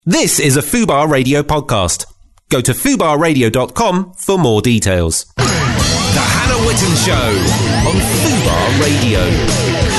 This is a Fubar Radio podcast. Go to fubarradio.com for more details. The Hannah Witten Show on Fubar Radio.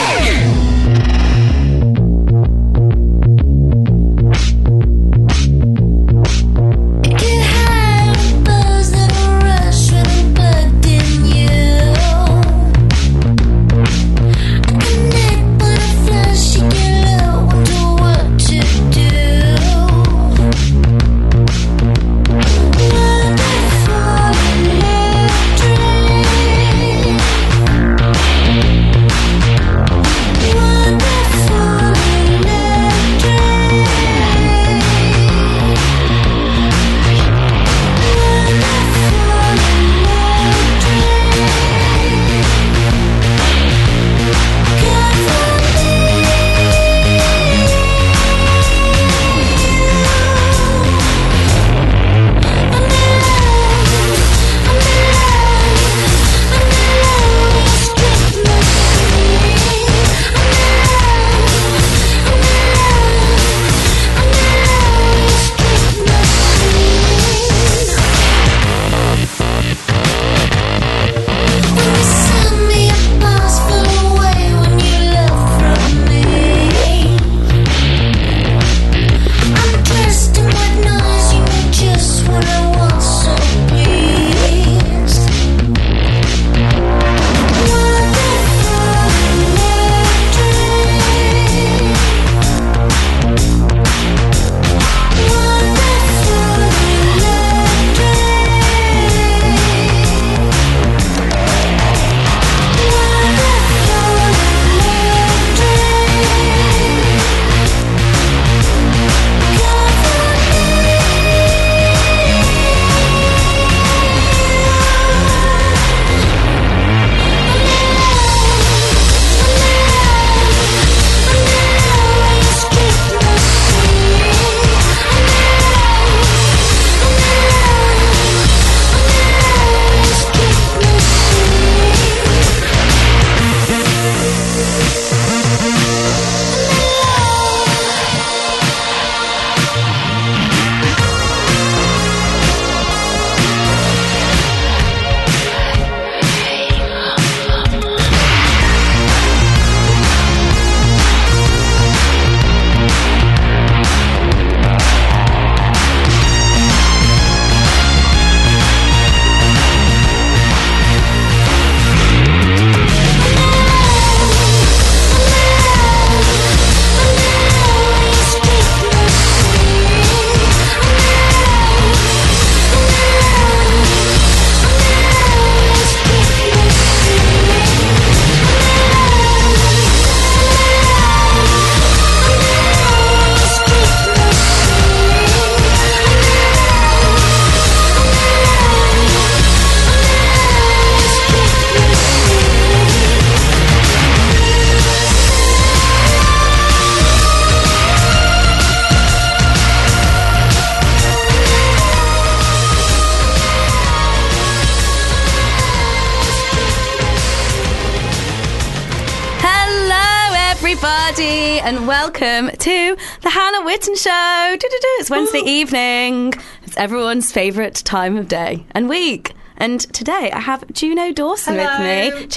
And welcome to the Hannah Witten Show. It's Wednesday evening. It's everyone's favourite time of day and week. And today I have Juno Dawson with me.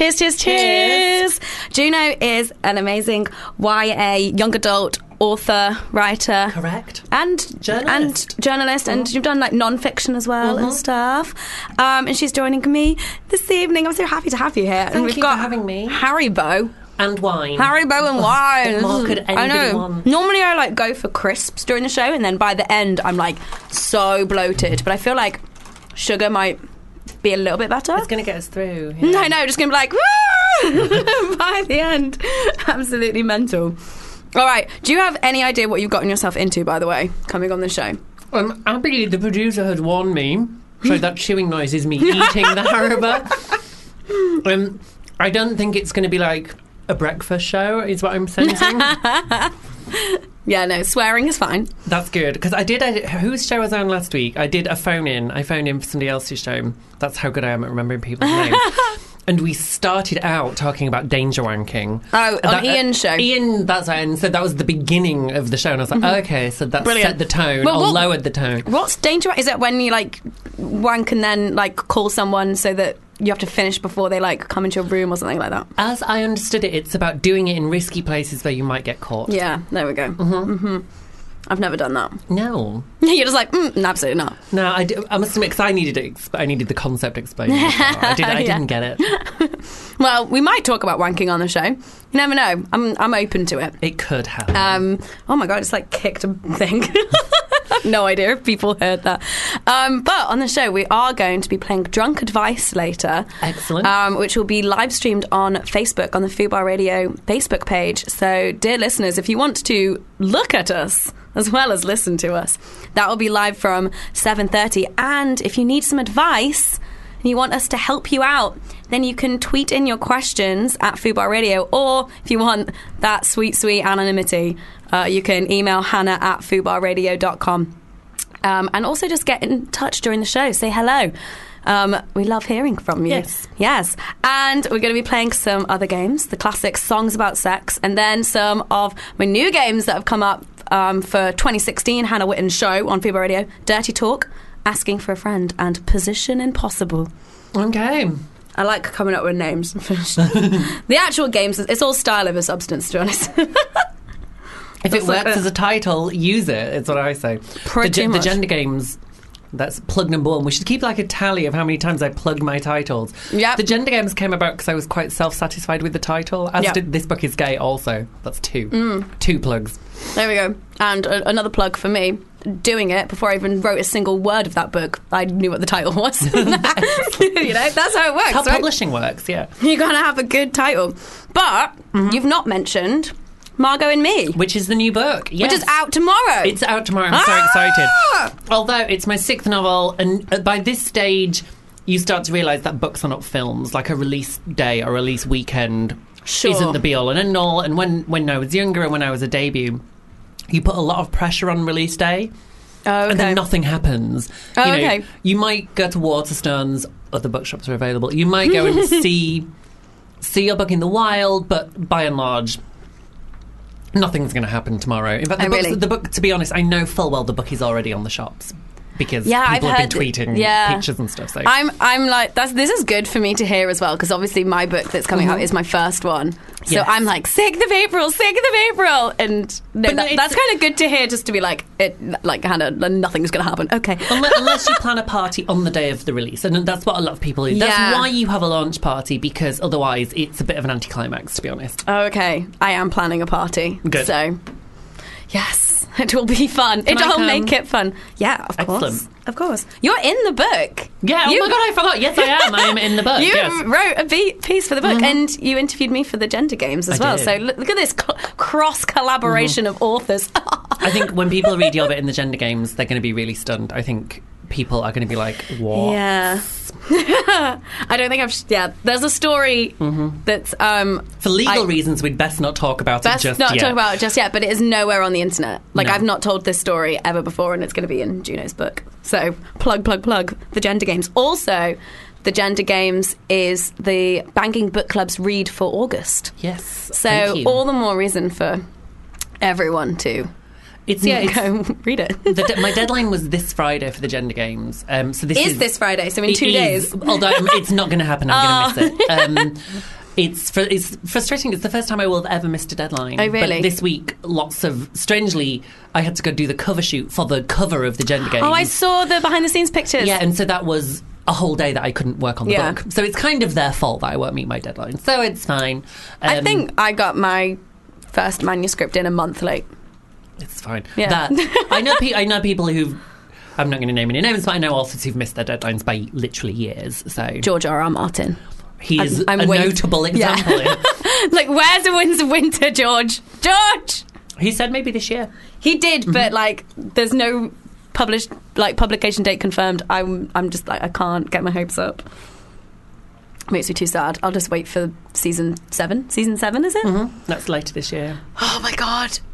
Cheers. Juno is an amazing YA, young adult author, writer. Correct. And journalist. And you've done like non-fiction as well and stuff. And she's joining me this evening. I'm so happy to have you here. Thank you for having me. Haribo. And wine. Haribo and wine. What more could anybody want? Normally I like go for crisps during the show, and then by the end I'm like so bloated. But I feel like sugar might be a little bit better. It's going to get us through. Yeah. No, just going to be like, woo! By the end. Absolutely mental. All right. Do you have any idea what you've gotten yourself into, by the way, coming on the show? Happily, the producer has warned me. So that chewing noise is me eating the Haribo. I don't think it's going to be like a breakfast show, is what I'm sensing. Yeah, no, swearing is fine. That's good, because I did whose show was on last week? I did a phone-in. I phoned in for somebody else's show. That's how good I am at remembering people's names. and we started out talking about danger wanking. Oh, on Ian's show. Ian, that's right, and so that was the beginning of the show, and I was like, okay, so that Brilliant. set the tone, Well, or what- lowered the tone. What's danger? Is it when you like wank and then like call someone so that you have to finish before they like come into your room or something like that? As I understood it, it's about doing it in risky places where you might get caught. Yeah, there we go. I've never done that. No. You're just like, no, absolutely not. No, I must admit, because I needed the concept explained. I didn't get it. Well, we might talk about wanking on the show. You never know. I'm open to it. It could happen. Oh my god, it's like kicked a thing. No idea if people heard that. But on the show, we are going to be playing Drunk Advice later. Excellent. Which will be live streamed on Facebook, on the Fubar Radio Facebook page. So, dear listeners, if you want to look at us as well as listen to us, that will be live from 7:30. And if you need some advice and you want us to help you out, then you can tweet in your questions at Fubar Radio, or if you want that sweet, sweet anonymity, you can email hannah@fubarradio.com. And also just get in touch during the show. Say hello. We love hearing from you. Yes. And we're going to be playing some other games, the classic Songs About Sex, and then some of my new games that have come up for 2016 Hannah Witton show on Fubar Radio. Dirty Talk, Asking for a Friend, and Position Impossible. Okay. I like coming up with names. The actual games, it's all style over substance, to be honest. If it works as a title, use it. It's what I say. Pretty The much. gender games. That's plug number one. We should keep like a tally of how many times I plugged my titles. Yep. The gender games came about because I was quite self-satisfied with the title. As did This Book Is Gay also. That's two. 2 plugs. There we go. And another plug for me. Doing it before I even wrote a single word of that book, I knew what the title was. You know, that's how it works. How right? publishing works, yeah. You're going to have a good title. But you've not mentioned Margot and Me, Which is the new book. Yes. which is out tomorrow. It's out tomorrow. I'm so excited. Although it's my 6th novel, and by this stage, you start to realise that books are not films. Like a release day or release weekend isn't the be-all and end-all. And when I was younger and when I was a debut, you put a lot of pressure on release day. Oh, okay. And then nothing happens. Oh, you know, okay. You might go to Waterstones, other bookshops are available. You might go and see your book in the wild, but by and large, nothing's going to happen tomorrow. In fact, the book, to be honest, I know full well the book is already on the shops. Because people have been tweeting pictures and stuff. So I'm like, this is good for me to hear as well, because obviously my book that's coming out is my first one. So Yes. I'm like, 6th of April. And that's kind of good to hear, just to be like, Hannah, nothing's going to happen. Okay. Unless you plan a party on the day of the release, and that's what a lot of people do. That's Yeah. why you have a launch party, because otherwise it's a bit of an anticlimax, to be honest. Oh, okay. I am planning a party. Good. So, yes, it will be fun. Can I It'll come? make it fun. Yeah, of course. Excellent. Of course. You're in the book. Yeah, oh my God, I forgot. Yes, I am. I am in the book. You yes. wrote a piece for the book, and you interviewed me for the gender games as I well. did. So look at this cross collaboration of authors. I think when people read your bit in the gender games, they're going to be really stunned. I think people are going to be like, what? Yeah. I don't think there's a story that's For legal reasons, we'd best not talk about it just not yet. talk about it just yet, but it is nowhere on the internet. Like, No. I've not told this story ever before, and it's going to be in Juno's book. So plug the gender games. Also, the gender games is the Banking Book Club's read for August. Yes. So thank you. all the more reason for everyone to go read it. My deadline was this Friday for the gender games. So this is this Friday, so in 2 It days. is, although it's not going to happen. I'm going to miss it. It's frustrating. It's the first time I will have ever missed a deadline. Oh, really? But this week, strangely, I had to go do the cover shoot for the cover of the gender games. Oh, I saw the behind-the-scenes pictures. Yeah, and so that was a whole day that I couldn't work on the book. So it's kind of their fault that I won't meet my deadline. So it's fine. I think I got my first manuscript in a month late. It's fine. Yeah. I know people who've... I'm not going to name any names, but I know authors who've missed their deadlines by literally years. So George R.R. Martin. he is I'm a waiting- notable example. Yeah. Like, where's the Winds of Winter, George? George! He said maybe this year. He did, but like, there's no publication date confirmed. I'm just like, I can't get my hopes up. Makes me too sad. I'll just wait for season 7. Season 7, is it? Mm-hmm. That's later this year. Oh my god!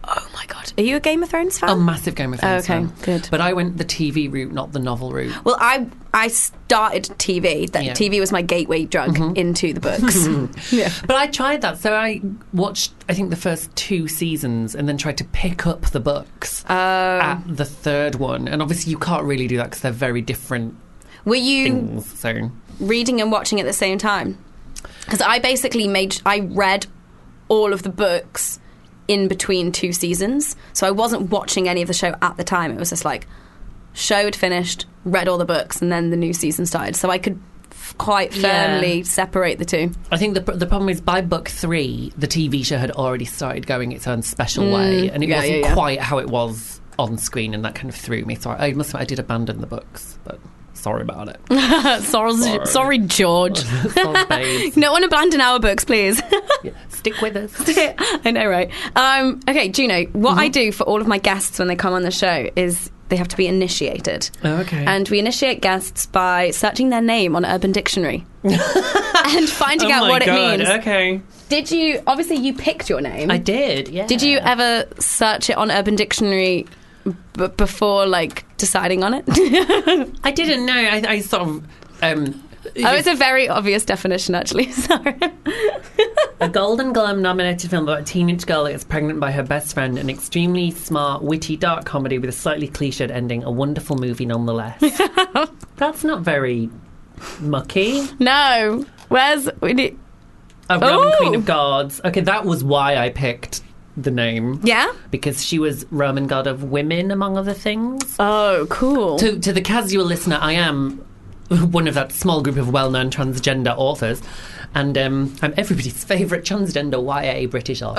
Oh my God. Are you a Game of Thrones fan? A massive Game of Thrones fan. Okay, good. But I went the TV route, not the novel route. Well, I started TV. TV was my gateway drug into the books. Yeah. But I tried that. So I watched, I think, the first 2 seasons and then tried to pick up the books at the 3rd one. And obviously you can't really do that because they're very different Were you things. So reading and watching at the same time? Because I basically I read all of the books in between 2 seasons. So I wasn't watching any of the show at the time. It was just like, show had finished, read all the books, and then the new season started. So I could quite firmly separate the two. I think the problem is by book 3, the TV show had already started going its own special way, and it wasn't quite how it was on screen, and that kind of threw me. So I must admit, I did abandon the books, but sorry about it. Sorry, George. Sorry, babes. No one abandon our books, please. Stick with us. I know, right? Okay, Juno, what I do for all of my guests when they come on the show is they have to be initiated. Oh, okay. And we initiate guests by searching their name on Urban Dictionary and finding out what it means. Okay. Did you, obviously you picked your name. I did, yeah. Did you ever search it on Urban Dictionary before, like, deciding on it? I didn't know. I sort of... it's a very obvious definition, actually. Sorry. A Golden Globe nominated film about a teenage girl that gets pregnant by her best friend, an extremely smart, witty, dark comedy with a slightly cliched ending, a wonderful movie nonetheless. That's not very mucky. No. Where's... A Roman Queen of Gods. Okay, that was why I picked the name. Yeah? Because she was Roman god of women, among other things. Oh, cool. To the casual listener, I am one of that small group of well-known transgender authors, and I'm everybody's favourite transgender YA British author.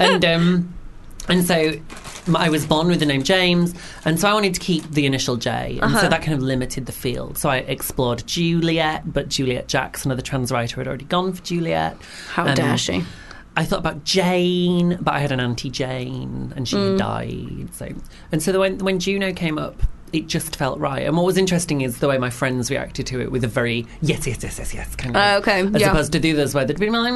And so I was born with the name James, and so I wanted to keep the initial J, and so that kind of limited the field. So I explored Juliet, but Juliet Jackson, another trans writer, had already gone for Juliet. How dare she? I thought about Jane, but I had an Auntie Jane, and she had died. So when Juno came up, it just felt right. And what was interesting is the way my friends reacted to it with a very yes kind of. Okay, as opposed to the others where they'd be like,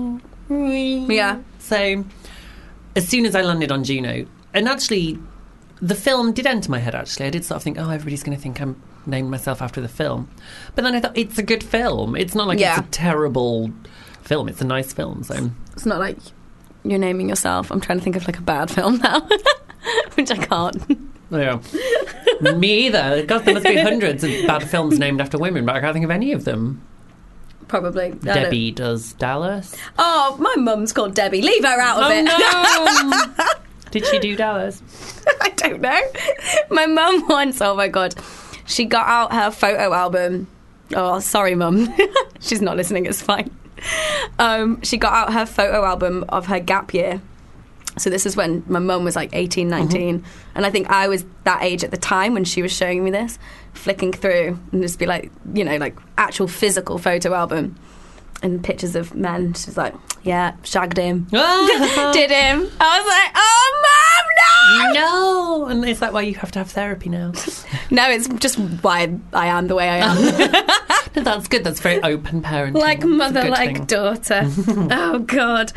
me. Yeah. So as soon as I landed on Juno, and actually the film did enter my head, actually. I did sort of think, everybody's going to think I'm named myself after the film. But then I thought, it's a good film. It's not like it's a terrible film. It's a nice film. So it's not like you're naming yourself. I'm trying to think of like a bad film now, which I can't. Yeah. Me either. God, there must be hundreds of bad films named after women, but I can't think of any of them. Probably. Debbie does Dallas. Oh, my mum's called Debbie. Leave her out of it. No. Did she do Dallas? I don't know. My mum once, oh my God, she got out her photo album. Oh, sorry, Mum. She's not listening, it's fine. She got out her photo album of her gap year. So this is when my mum was like 18, 19. And I think I was that age at the time when she was showing me this, flicking through and just be like, like actual physical photo album and pictures of men. She's like, yeah, shagged him. Did him. I was like, oh, Mum, no! No! And is that why you have to have therapy now? No, it's just why I am the way I am. No, that's good. That's very open parenting. Like mother, like daughter. Oh, God.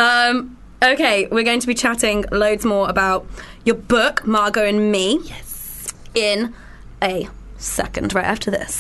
Okay, we're going to be chatting loads more about your book, Margot and Me. Yes. In a second, right after this.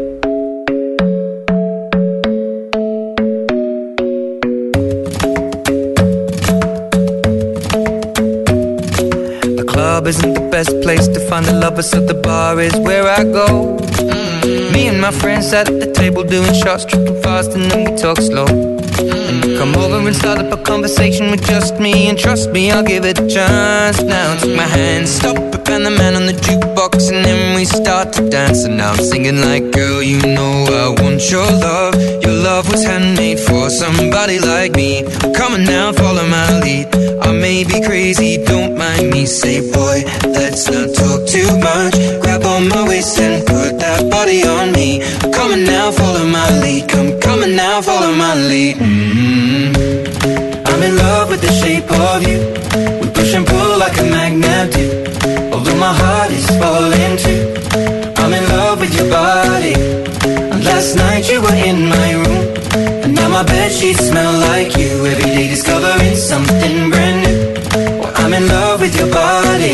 The club isn't the best place to find the lovers, so the bar is where I go. Me and my friends sat at the table doing shots, tripping fast, and then we talk slow. And you come over and start up a conversation with just me, and trust me, I'll give it a chance. Now take my hand, stop it, and the man on the jukebox, and then we start to dance. And now I'm singing like, girl, you know I want your love. Your love was handmade for somebody like me. Come on now, follow my lead. I may be crazy, don't mind me. Say, boy, let's not talk too much. Grab on my waist and put that body on me. Come on now, follow my lead. Come on now, follow my lead. I'm in love with the shape of you. We push and pull like a magnet do. Although my heart is falling too. I'm in love with your body. And last night you were in my room, and now my bedsheets smell like you. Every day discovering something brand new. Well, I'm in in love with your body.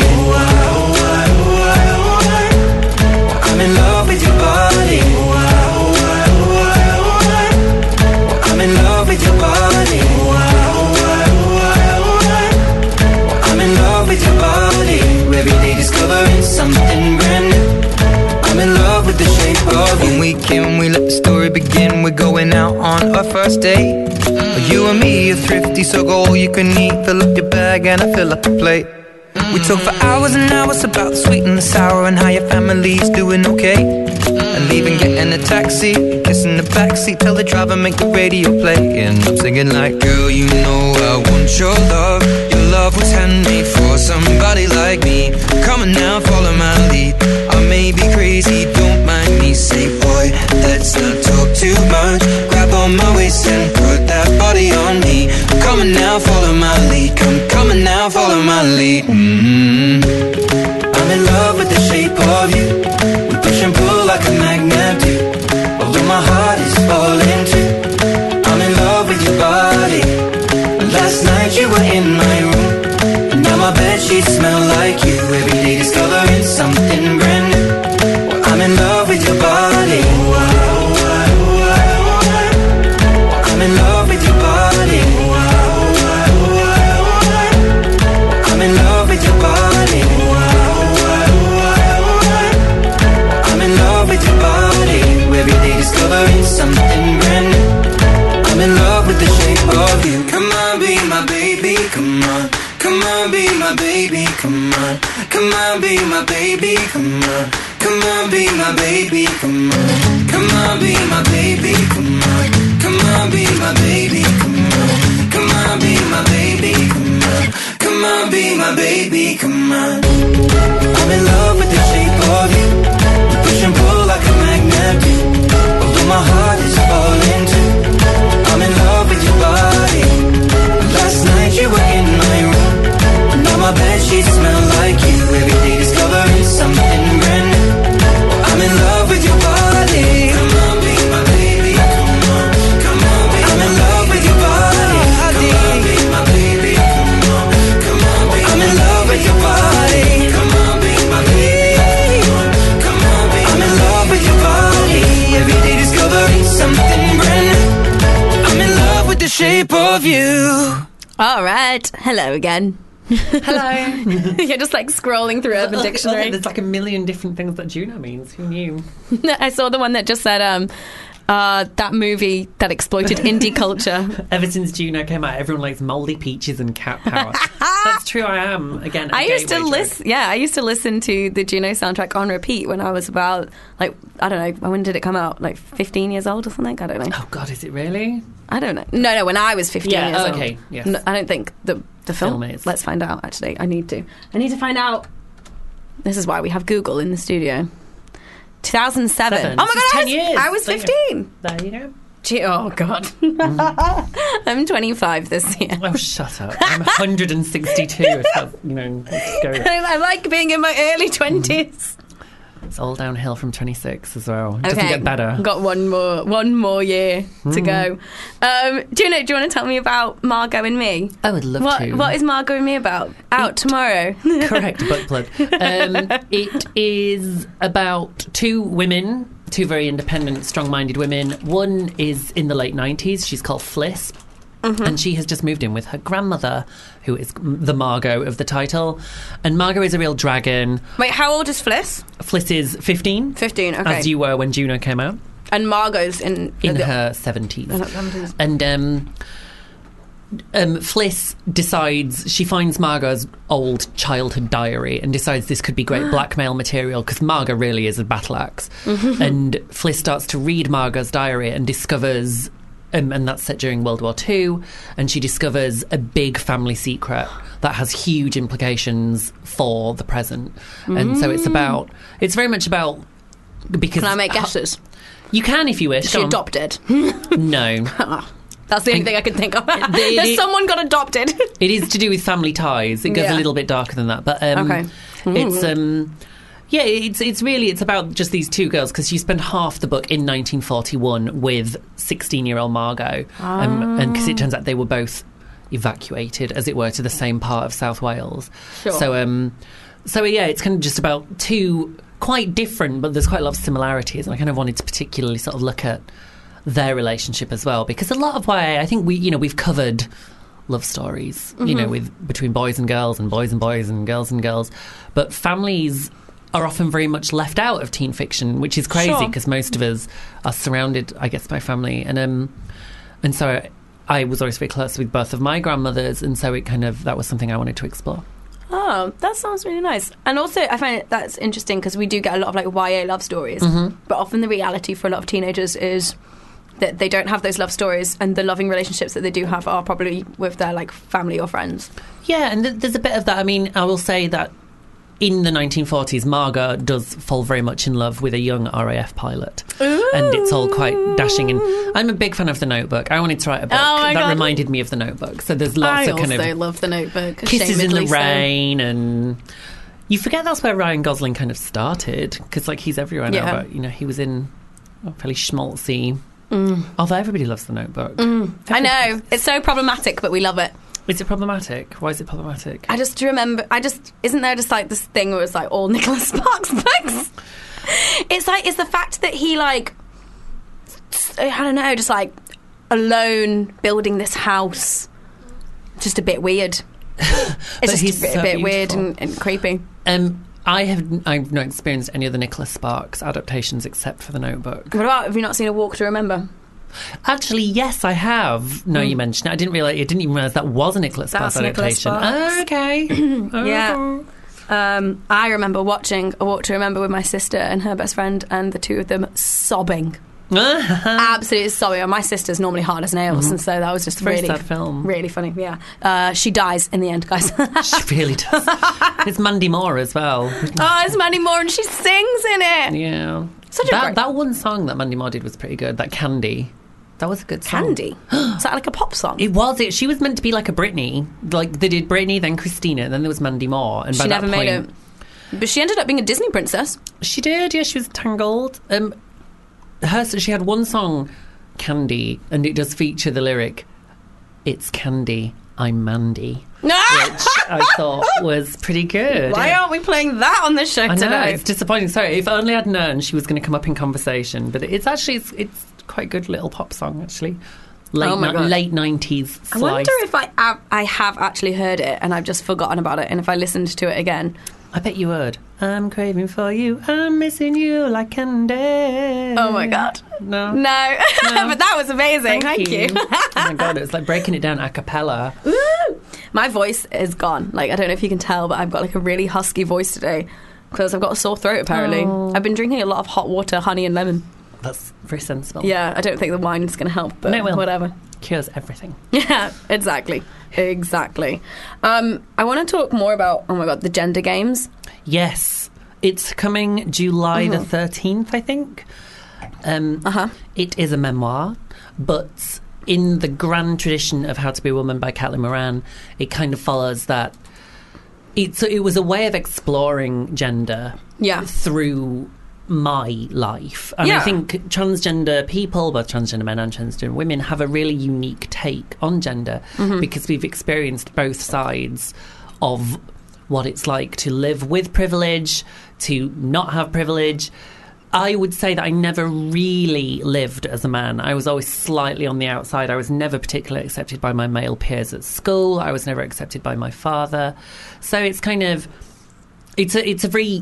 I'm in love with your body. I'm in love with your body. I'm in love with your body. Every day discovering something brand new. I'm in love with the shape of you. When we came, we let the story begin. We're going out on our first date. You and me are thrifty, so go all you can eat. Fill up your bag and I fill up the plate. We talk for hours and hours about the sweet and the sour and how your family's doing okay. And leaving, getting a taxi, kissing the backseat, tell the driver make the radio play. And I'm singing like, girl, you know I want your love. Your love was handmade for somebody like me. Come on now, follow my lead. I may be crazy, don't mind me. Say, boy, let's not talk too much. Grab on my waist and put that body on me. Come on now, follow my lead. Come on now, follow my lead. I'm in love with the shape of you. We push and pull like a magnet do. Although my heart is falling too. I'm in love with your body. Last night you were in my room, and now my bedsheets smell like you. Every day discovering something brand new. Well, I'm in love with your body. I'm in love with your body. I'm in love with your body. I'm in love with your body. Every day discovering something brand new. I'm in love with the shape of you. Come on, be my baby, come on. Come on, be my baby, come on. Come on, be my baby, come on. Come on, be my baby, come on. Come on, be my baby, come on. Come on, be my baby, come on. Come on, be my baby, come on. Come on, be my baby, come on. I'm in love with the shape of you. We push and pull like a magnet do. Although my heart is falling too. I'm in love with your body. Last night you were in my room, and now my bedsheets smell like you. Every day discovering something brand new. I'm in love with your body. Come on, be my baby. Come on, come on, be I'm in love with your body. Come on, be my baby. Come on, come on, be I'm in love with your body. Come on, be my baby. Come on, be I'm in love with your body. Every day discovering something brand new. I'm in love with the shape of you. All right. Hello again. Hello. You're just like scrolling through Urban Dictionary. There's like a million different things that Juno means. Who knew? I saw the one that just said that movie that exploited indie culture. Ever since Juno came out, everyone likes mouldy peaches and cat power. That's true. I am again. I used to listen. Yeah, I used to listen to the Juno soundtrack on repeat when I was about I don't know, when did it come out? Like 15 years old or something? I don't know. Oh God, is it really? I don't know. No, when I was 15 years old. Okay, yes. No, I don't think the film is. Let's find out. Actually, I need to find out. This is why we have Google in the studio. 2007. Oh my God, 10 years. I was 15. There you go. Oh God. I'm 25 this year. Oh, shut up. I'm 162. Let's go. I like being in my early 20s. It's all downhill from 26 as well. It doesn't get better. Got one more year to go. Do you want to tell me about Margot and Me? I would love to. What is Margot and Me about? Out tomorrow. Correct, book plug. It is about two women, two very independent, strong-minded women. One is in the late 90s. She's called Fliss. Mm-hmm. And she has just moved in with her grandmother, who is the Margot of the title. And Margot is a real dragon. Wait, how old is Fliss? Fliss is 15. 15, okay. As you were when Juno came out. And Margot's in her 70s. And Fliss decides, she finds Margot's old childhood diary and decides this could be great blackmail material because Margot really is a battle axe. Mm-hmm. And Fliss starts to read Margot's diary and discovers... and that's set during World War II, and she discovers a big family secret that has huge implications for the present. And so it's very much about... Because can I make guesses? You can if you wish. Is she adopted? No. That's the only thing I can think of. There's someone got adopted. It is to do with family ties. It goes a little bit darker than that. But it's... Yeah, it's about just these two girls because you spend half the book in 1941 with 16-year-old Margot, and because it turns out they were both evacuated, as it were, to the same part of South Wales. Sure. So yeah, it's kind of just about two quite different, but there's quite a lot of similarities, and I kind of wanted to particularly sort of look at their relationship as well, because a lot of YA, I think we've covered love stories, between boys and girls and boys and boys and girls, but families are often very much left out of teen fiction, which is crazy because most of us are surrounded, I guess, by family, and so I was always very close with both of my grandmothers, and so that was something I wanted to explore. Oh, that sounds really nice. And also, I find that's interesting because we do get a lot of YA love stories, but often the reality for a lot of teenagers is that they don't have those love stories, and the loving relationships that they do have are probably with their family or friends. Yeah, and there's a bit of that. I mean, I will say that in the 1940s, Margot does fall very much in love with a young RAF pilot. Ooh. And it's all quite dashing. And I'm a big fan of The Notebook. I wanted to write a book that reminded me of The Notebook. So there's lots of kind of... I also love The Notebook. Kisses in the rain, and... You forget that's where Ryan Gosling kind of started, because he's everywhere now, but he was in a fairly schmaltzy... Although everybody loves The Notebook. I know. It's so problematic, but we love it. Is it problematic? Why is it problematic? I just remember... Isn't there just this thing where it's all Nicholas Sparks books? It's the fact that he I don't know, just alone building this house. Just a bit weird. It's just a bit weird and creepy. I've not experienced any of the Nicholas Sparks adaptations except for The Notebook. What about, have you not seen A Walk to Remember? Actually, yes, I have. No, you mentioned it. I didn't even realise that was a Nicholas Sparks adaptation. Oh, okay. Yeah. I remember watching A Walk to Remember with my sister and her best friend, and the two of them sobbing. Absolutely sobbing. And my sister's normally hard as nails, and so that was just really sad film. Really funny. Yeah. She dies in the end, guys. She really does. It's Mandy Moore as well. Oh, it's Mandy Moore, and she sings in it. Yeah. That one song that Mandy Moore did was pretty good. That Candy. That was a good song. Candy? Is that a pop song? It was. She was meant to be like a Britney. They did Britney, then Christina, then there was Mandy Moore. And she never made it. But she ended up being a Disney princess. She did, yeah. She was Tangled. She had one song, Candy, and it does feature the lyric, "It's Candy, I'm Mandy," which I thought was pretty good. Why aren't we playing that on the show today? I know, it's disappointing. Sorry, if only I'd known she was going to come up in conversation. But it's quite a good little pop song, actually. Late 90s slice. I wonder if I have actually heard it and I've just forgotten about it, and if I listened to it again. I bet you would. I'm craving for you, I'm missing you like candy. Oh my God. No. But that was amazing. Thank you. Oh my God, it's like breaking it down a cappella. Woo! My voice is gone. I don't know if you can tell, but I've got a really husky voice today because I've got a sore throat apparently. Oh. I've been drinking a lot of hot water, honey and lemon. That's very sensible. Yeah, I don't think the wine is going to help, but whatever. Cures everything. Yeah, exactly. I want to talk more about, the Gender Games. Yes. It's coming July the 13th, I think. It is a memoir, but in the grand tradition of How to Be a Woman by Caitlin Moran, it kind of follows that. It was a way of exploring gender through my life. And I think transgender people, both transgender men and transgender women, have a really unique take on gender because we've experienced both sides of what it's like to live with privilege, to not have privilege. I would say that I never really lived as a man. I was always slightly on the outside. I was never particularly accepted by my male peers at school. I was never accepted by my father. So it's kind of... It's a very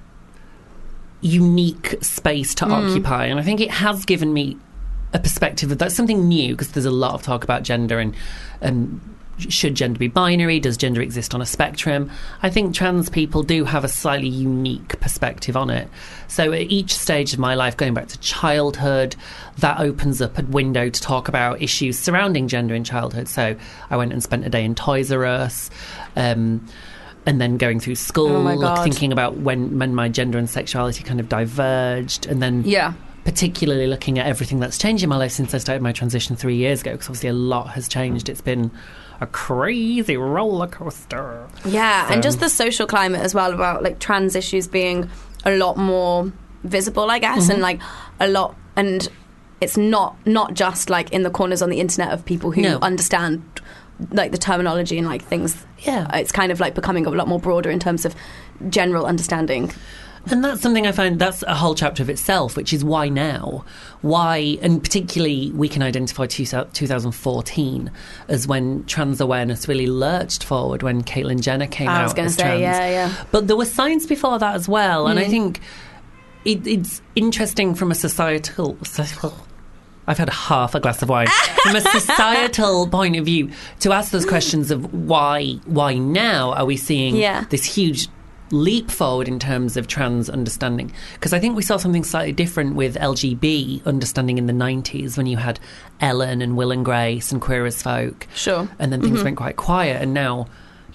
unique space to occupy, and I think it has given me a perspective of that's something new, because there's a lot of talk about gender and should gender be binary, does gender exist on a spectrum. I think trans people do have a slightly unique perspective on it. So at each stage of my life, going back to childhood, that opens up a window to talk about issues surrounding gender in childhood. So I went and spent a day in Toys R Us, and then going through school, thinking about when my gender and sexuality kind of diverged, and then particularly looking at everything that's changed in my life since I started my transition 3 years ago, because obviously a lot has changed. It's been a crazy roller coaster. Yeah, and just the social climate as well, about trans issues being a lot more visible, I guess, and a lot, and it's not just in the corners on the internet of people who understand like the terminology and like things. Yeah. It's kind of like becoming a lot more broader in terms of general understanding. And that's something I find, that's a whole chapter of itself, which is why now? Why, and particularly we can identify 2014 as when trans awareness really lurched forward, when Caitlyn Jenner came out as trans. I was going to say, yeah. But there were signs before that as well, and I think it's interesting from a societal... I've had half a glass of wine. From a societal point of view, to ask those questions of why now are we seeing this huge leap forward in terms of trans understanding? Because I think we saw something slightly different with LGB understanding in the 90s, when you had Ellen and Will and Grace and Queer as Folk. Sure. And then things went quite quiet, and now,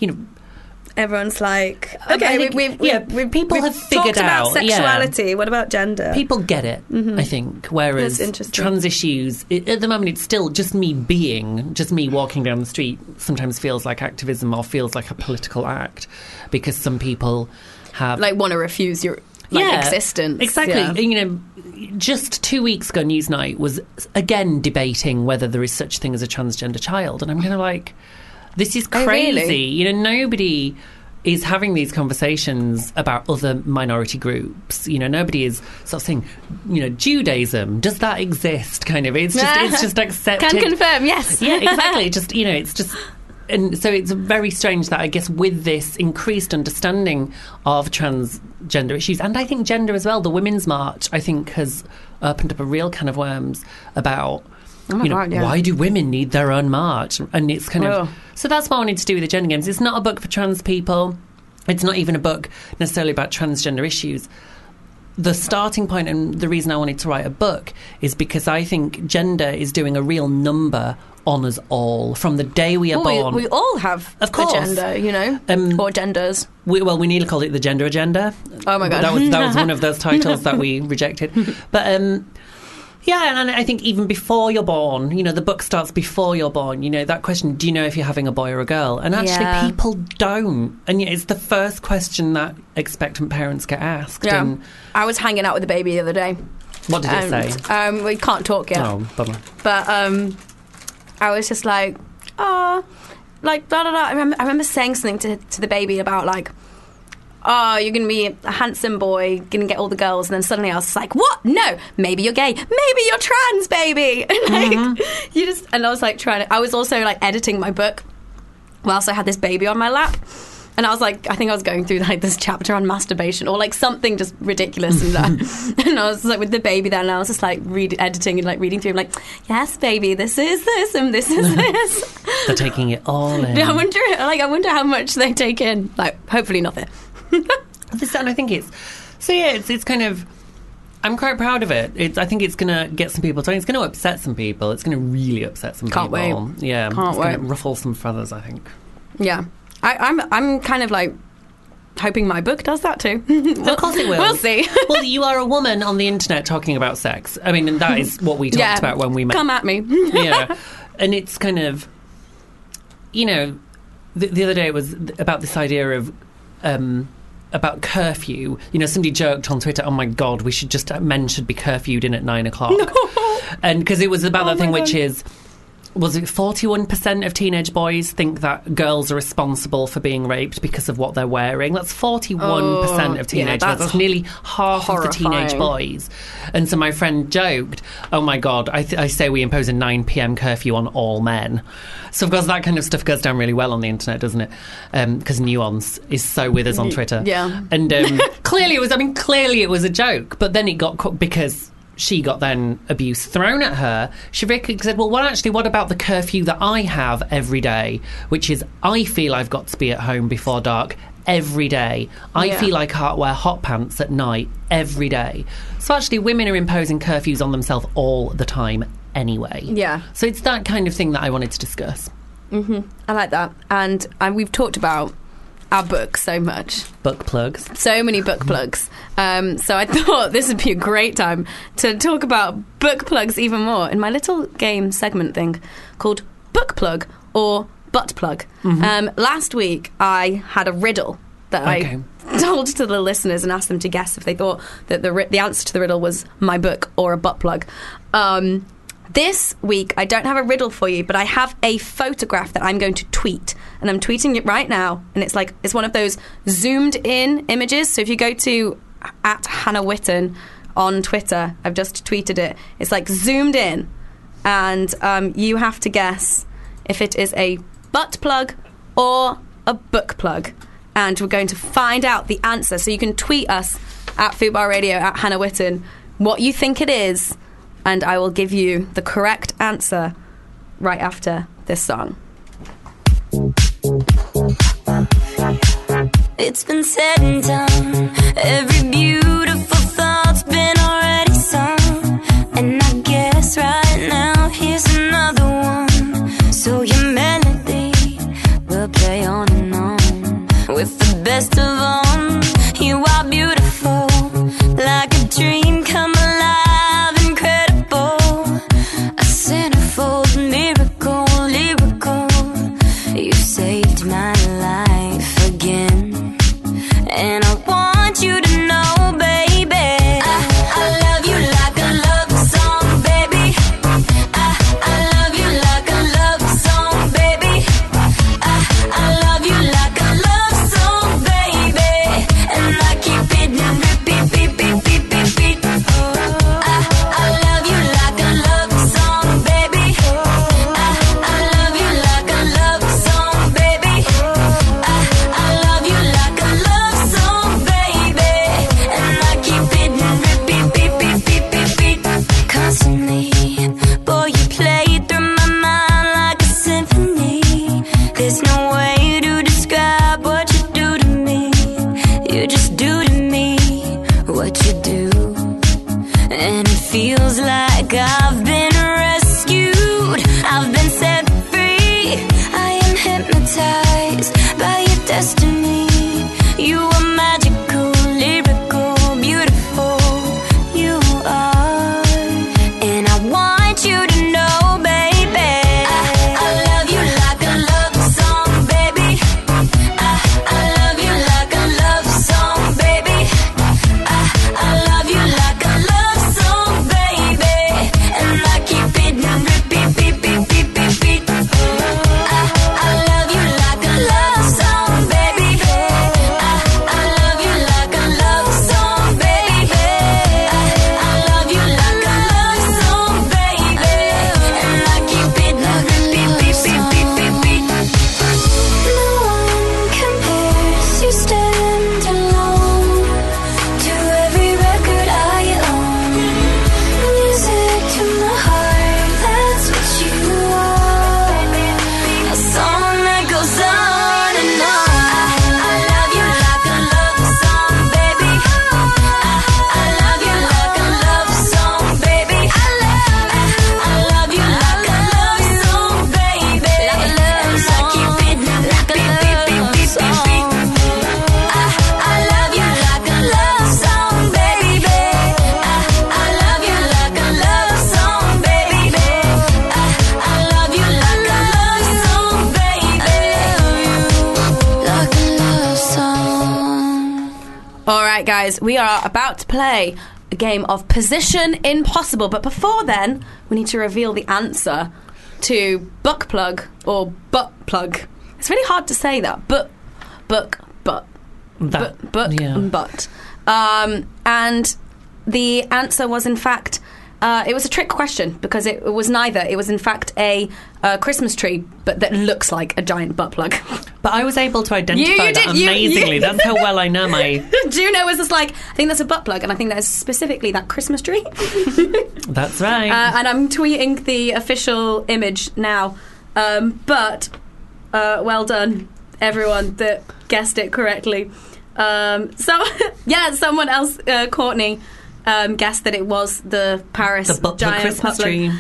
everyone's like, okay, people have figured out sexuality. What about gender? People get it, I think. Whereas trans issues, at the moment, it's still just me walking down the street sometimes feels like activism or feels like a political act, because some people have want to refuse your existence. Exactly. Yeah. Just 2 weeks ago, Newsnight was again debating whether there is such thing as a transgender child, and I'm kind of like, this is crazy. Really? Nobody is having these conversations about other minority groups. Nobody is sort of saying, Judaism, does that exist? Kind of. It's just accepted. Can confirm, yes. Yeah, exactly. It's just... And so it's very strange that, I guess, with this increased understanding of transgender issues, and I think gender as well, the Women's March, I think, has opened up a real can of worms about... why do women need their own march? And it's kind of... So that's what I wanted to do with the Gender Games. It's not a book for trans people. It's not even a book necessarily about transgender issues. The starting point and the reason I wanted to write a book is because I think gender is doing a real number on us all. From the day we are born... We all have a gender, or genders. We nearly called it the gender agenda. Oh, my God. That was one of those titles that we rejected. But... yeah, and I think even before you're born, the book starts before you're born, that question, do you know if you're having a boy or a girl? And actually people don't. And it's the first question that expectant parents get asked. Yeah. And I was hanging out with the baby the other day. What did it say? We can't talk yet. Oh, bummer. But I was just like, blah, blah, blah. I remember saying something to the baby about you're going to be a handsome boy, going to get all the girls, and then suddenly I was like, what? No, maybe you're gay. Maybe you're trans, baby. And and I was I was also editing my book whilst I had this baby on my lap. And I was I think I was going through this chapter on masturbation or something just ridiculous. And I was with the baby there, and I was just editing and reading through. I'm yes, baby, this is this and this is this. They're taking it all in. I wonder how much they take in. Hopefully nothing. And I think it's kind of, I'm quite proud of it. I think it's going to get some people talking. It's going to upset some people. It's going to really upset some people. Can't wait. Yeah, Can't it's wait. going to ruffle some feathers, I think. Yeah, I'm kind of hoping my book does that too. Of course it will. We'll see. Well, you are a woman on the internet talking about sex. I mean, and that is what we talked about when we met. Come at me. Yeah, and it's kind of, the other day it was about this idea of. About curfew, somebody joked on Twitter, oh my God, men should be curfewed in at 9 o'clock. No. And because it was about that thing, which is, was it 41% of teenage boys think that girls are responsible for being raped because of what they're wearing? That's 41% of teenage boys. That's nearly half of the teenage boys. And so my friend joked, oh my God, I say we impose a 9 p.m. curfew on all men. So of course that kind of stuff goes down really well on the internet, doesn't it? Because Nuance is so with us on Twitter. Yeah. And clearly it was a joke, but then it got because she got then abuse thrown at her. She said, well, what about the curfew that I have every day, which is I feel I've got to be at home before dark every day. I feel like I wear hot pants at night every day. So actually women are imposing curfews on themselves all the time anyway. Yeah. So it's that kind of thing that I wanted to discuss. Mm-hmm. I like that. And we've talked about our book so much. Book plugs. So many book plugs. So I thought this would be a great time to talk about book plugs even more in my little game segment thing called Book Plug or Butt Plug. Mm-hmm. Last week I had a riddle that I told to the listeners and asked them to guess if they thought that the answer to the riddle was my book or a butt plug. This week, I don't have a riddle for you, but I have a photograph that I'm going to tweet. And I'm tweeting it right now. And it's one of those zoomed in images. So if you go to @HannahWhitten on Twitter, I've just tweeted it. It's like zoomed in. And you have to guess if it is a butt plug or a book plug. And we're going to find out the answer. So you can tweet us at Fubar Radio, @HannahWhitten, what you think it is. And I will give you the correct answer right after this song. It's been said and done. Every beautiful thought's been already sung. And I guess right now here's another one. So your melody will play on and on. With the best of them, you are beautiful. Like a dream come alive. A centerfold miracle, lyrical. You saved my life again. And I want you to know, baby, I love you like a love song, baby. I love you like a love song, baby. I love you like a love song, baby. And I keep it in repeat, beat, beat, beat, beat, beat. I love you like a love song, baby. I love you like a love song, baby. I love you like a love song, baby. And I keep it in repeat, beat, beat, beat, beat, beat. Constantly, boy, you play through my mind like a symphony. There's no way to describe what you do to me. You just do to me what you do. And it feels like I've been rescued. I've been set free. I am hypnotized by your destiny. You are magical, lyrical, beautiful. You are. And I want you to know, baby, I love you like a love song, baby. I love you like a love song, baby. I love you like a love song, baby. And I keep it in repeat, beat, beat, beat, beat, beat. I love you like a love song, baby. I love you like a love song, baby. I love you like a love song, baby. And I keep it in repeat, beat, beat, beat, beat, beat. No one compares, you stand alone to every record I own. Music to my heart, that's what you are. A song that goes on and on. I love you like a love song, baby. I love you like a love song, baby. I love you like a love song, baby. And I keep it like a beat, beat, beat, beat, beat. I love you like a love song, baby. I love you like a love song, baby. I love you like a love song, baby. Like a love song. All right, guys, we are about to play a game of Position Impossible. But before then, we need to reveal the answer to book plug or butt plug. It's really hard to say that. Book, book, butt. Book yeah. and butt. And the answer was, in fact, it was a trick question because it was neither. It was, in fact, a Christmas tree, but that looks like a giant butt plug. But I was able to identify You that did, you- amazingly. That's how well I know my... Juno was just like, I think that's a butt plug, and I think that is specifically that Christmas tree. That's right. And I'm tweeting the official image now. But well done, everyone that guessed it correctly. Someone else, Courtney, guessed that it was the Paris The butt plug giant Christmas butt plug. tree.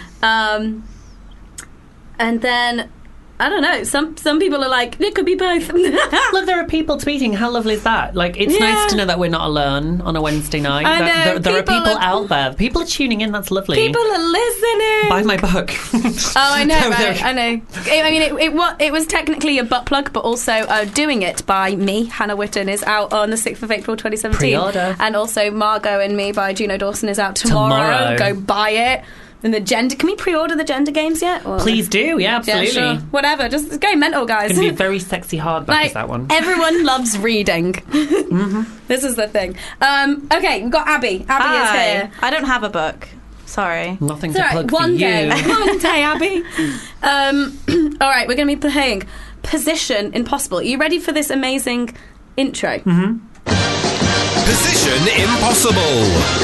And then I don't know. Some people are like, it could be both. Look, there are people tweeting. How lovely is that? Like, it's Yeah. nice to know that we're not alone on a Wednesday night. I know, There are people people are- out there. People are tuning in. That's lovely. People are listening. Buy my book. Oh, I know, No, right? I know. I mean, it was technically a butt plug, but also Doing It by me, Hannah Whitten, is out on the 6th of April 2017. Pre-order. And also Margot and Me by Juno Dawson is out tomorrow. Tomorrow. Go buy it. And the gender... Can we pre-order the gender games yet? Or? Please do, yeah, absolutely. Yeah, sure. Whatever, just go mental, guys. It's going to be a very sexy hardback, is that one. Everyone loves reading. This is the thing. Okay, we've got Abby. Abby is here. I don't have a book. Sorry. Nothing It's to all plug right, for you. One day, Abby. All right, we're going to be playing Position Impossible. Are you ready for this amazing intro? Position Impossible.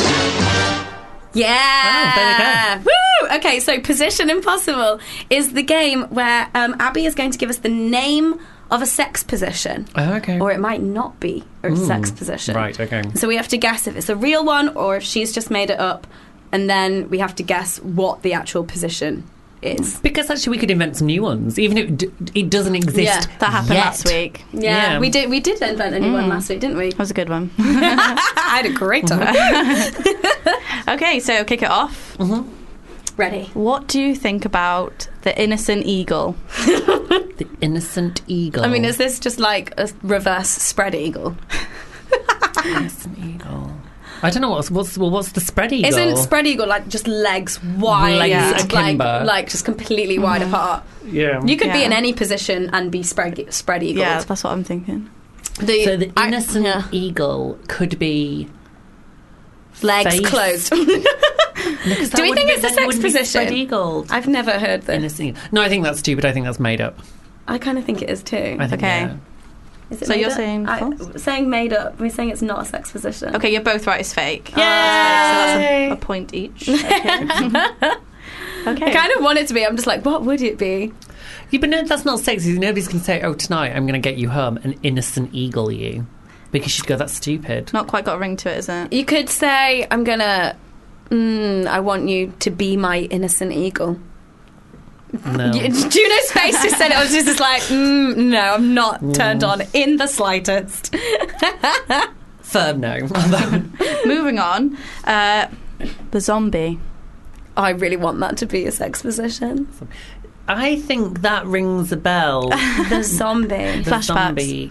Yeah. Oh, there we go. Woo! Okay, so Position Impossible is the game where Abby is going to give us the name of a sex position. Oh, okay. Or it might not be a sex position. Right, okay. So we have to guess if it's a real one or if she's just made it up, and then we have to guess what the actual position is. Because actually we could invent some new ones, even if it doesn't exist. Yeah, That happened yet. last week. Yeah, we did invent a new one last week, didn't we? That was a good one. I had a great time. Okay, so kick it off. Ready. What do you think about the innocent eagle? The innocent eagle. I mean, is this just like a reverse spread eagle? innocent eagle? I don't know what's the spread eagle? Isn't spread eagle like just legs wide, Legs akimbo. like just completely wide apart? Yeah. You could be Yeah. in any position and be spread eagled. Yeah, that's what I'm thinking. So the innocent eagle could be legs face. closed. Because Do we think it's a sex position? Spread eagled. I've never heard this. Innocent eagle. No, I think that's stupid. I think that's made up. I kind of think it is too. I think, Okay. yeah. Is it So made you're up? saying false? Saying made up. We're saying it's not a sex position. Okay, you're both right. It's fake. Yay! So that's a point each. Okay. I kind of want it to be. I'm just like, what would it be? Yeah, but no, that's not sexy. Nobody's going to say, "Oh, tonight I'm going to get you home and innocent eagle you," because she'd go, "That's stupid." Not quite got a ring to it, is it? You could say, I'm gonna. I want you to be my innocent eagle. No. Juno's face just said it. I was just like, no, I'm not turned on in the slightest. Firm no. Moving on. The zombie. I really want that to be a sex position. I think that rings a bell. The zombie. The Flashbacks. zombie.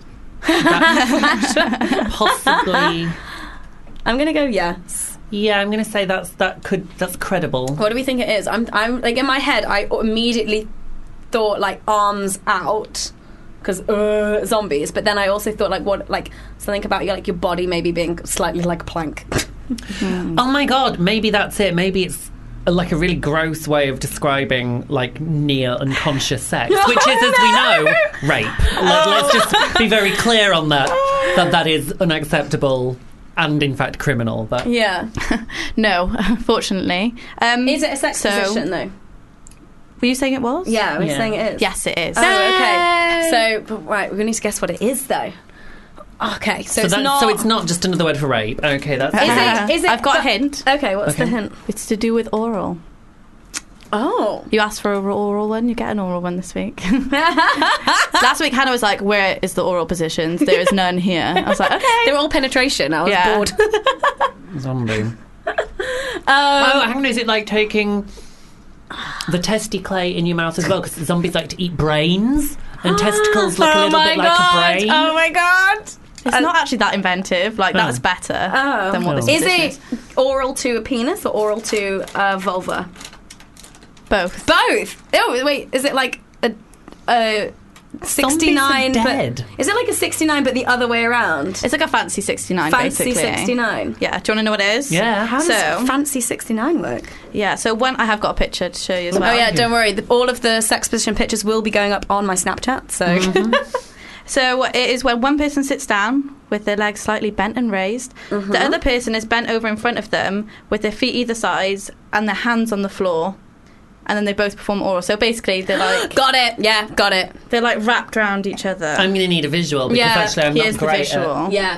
That possibly. I'm gonna go yes. Yeah, I'm going to say that's credible. What do we think it is? I'm like in my head. I immediately thought like arms out because zombies. But then I also thought like something about your body maybe being slightly like a plank. Oh my god, maybe that's it. Maybe it's like a really gross way of describing like near unconscious sex, which is, as we know, rape. Let's just be very clear on that. That is unacceptable. And in fact criminal, but Yeah. No, fortunately. Is it a sex position though? Were you saying it was? Yeah, we're Yeah. saying it is. Yes, it is. Oh, okay. So, but right, we're going to need to guess what it is though. Okay, so it's not. So it's not just another word for rape. Okay, that's Is it? I've got a hint. Okay, what's the Okay. hint? It's to do with oral. Oh. You asked for an oral one, you get an oral one this week. Last week Hannah was like, where is the oral positions? There is none here. I was like, okay. They were all penetration. I was Yeah. bored. zombie. Oh, hang on, is it like taking the testy clay in your mouth as well? Because zombies like to eat brains, and testicles look a little bit like a brain. Oh my god. It's not actually that inventive. Like, Oh. that's better than what this Is position it oral to a penis or oral to a vulva? Both. Both. Oh wait, is it like a 69? Zombies are dead. But is it like a 69 but the other way around? It's like a fancy 69, Fancy basically. 69. Yeah, do you want to know what it is? Yeah. How does So- fancy 69 work? Yeah, so when I have got a picture to show you as well. Oh yeah, don't worry. All of the sex position pictures will be going up on my Snapchat. So So it is when one person sits down with their legs slightly bent and raised. The other person is bent over in front of them with their feet either sides and their hands on the floor. And then they both perform oral. So basically, they're like got it. Yeah, got it. they're like wrapped around each other. I'm going to need a visual because Yeah, actually I'm not Here's the great visual. Yeah.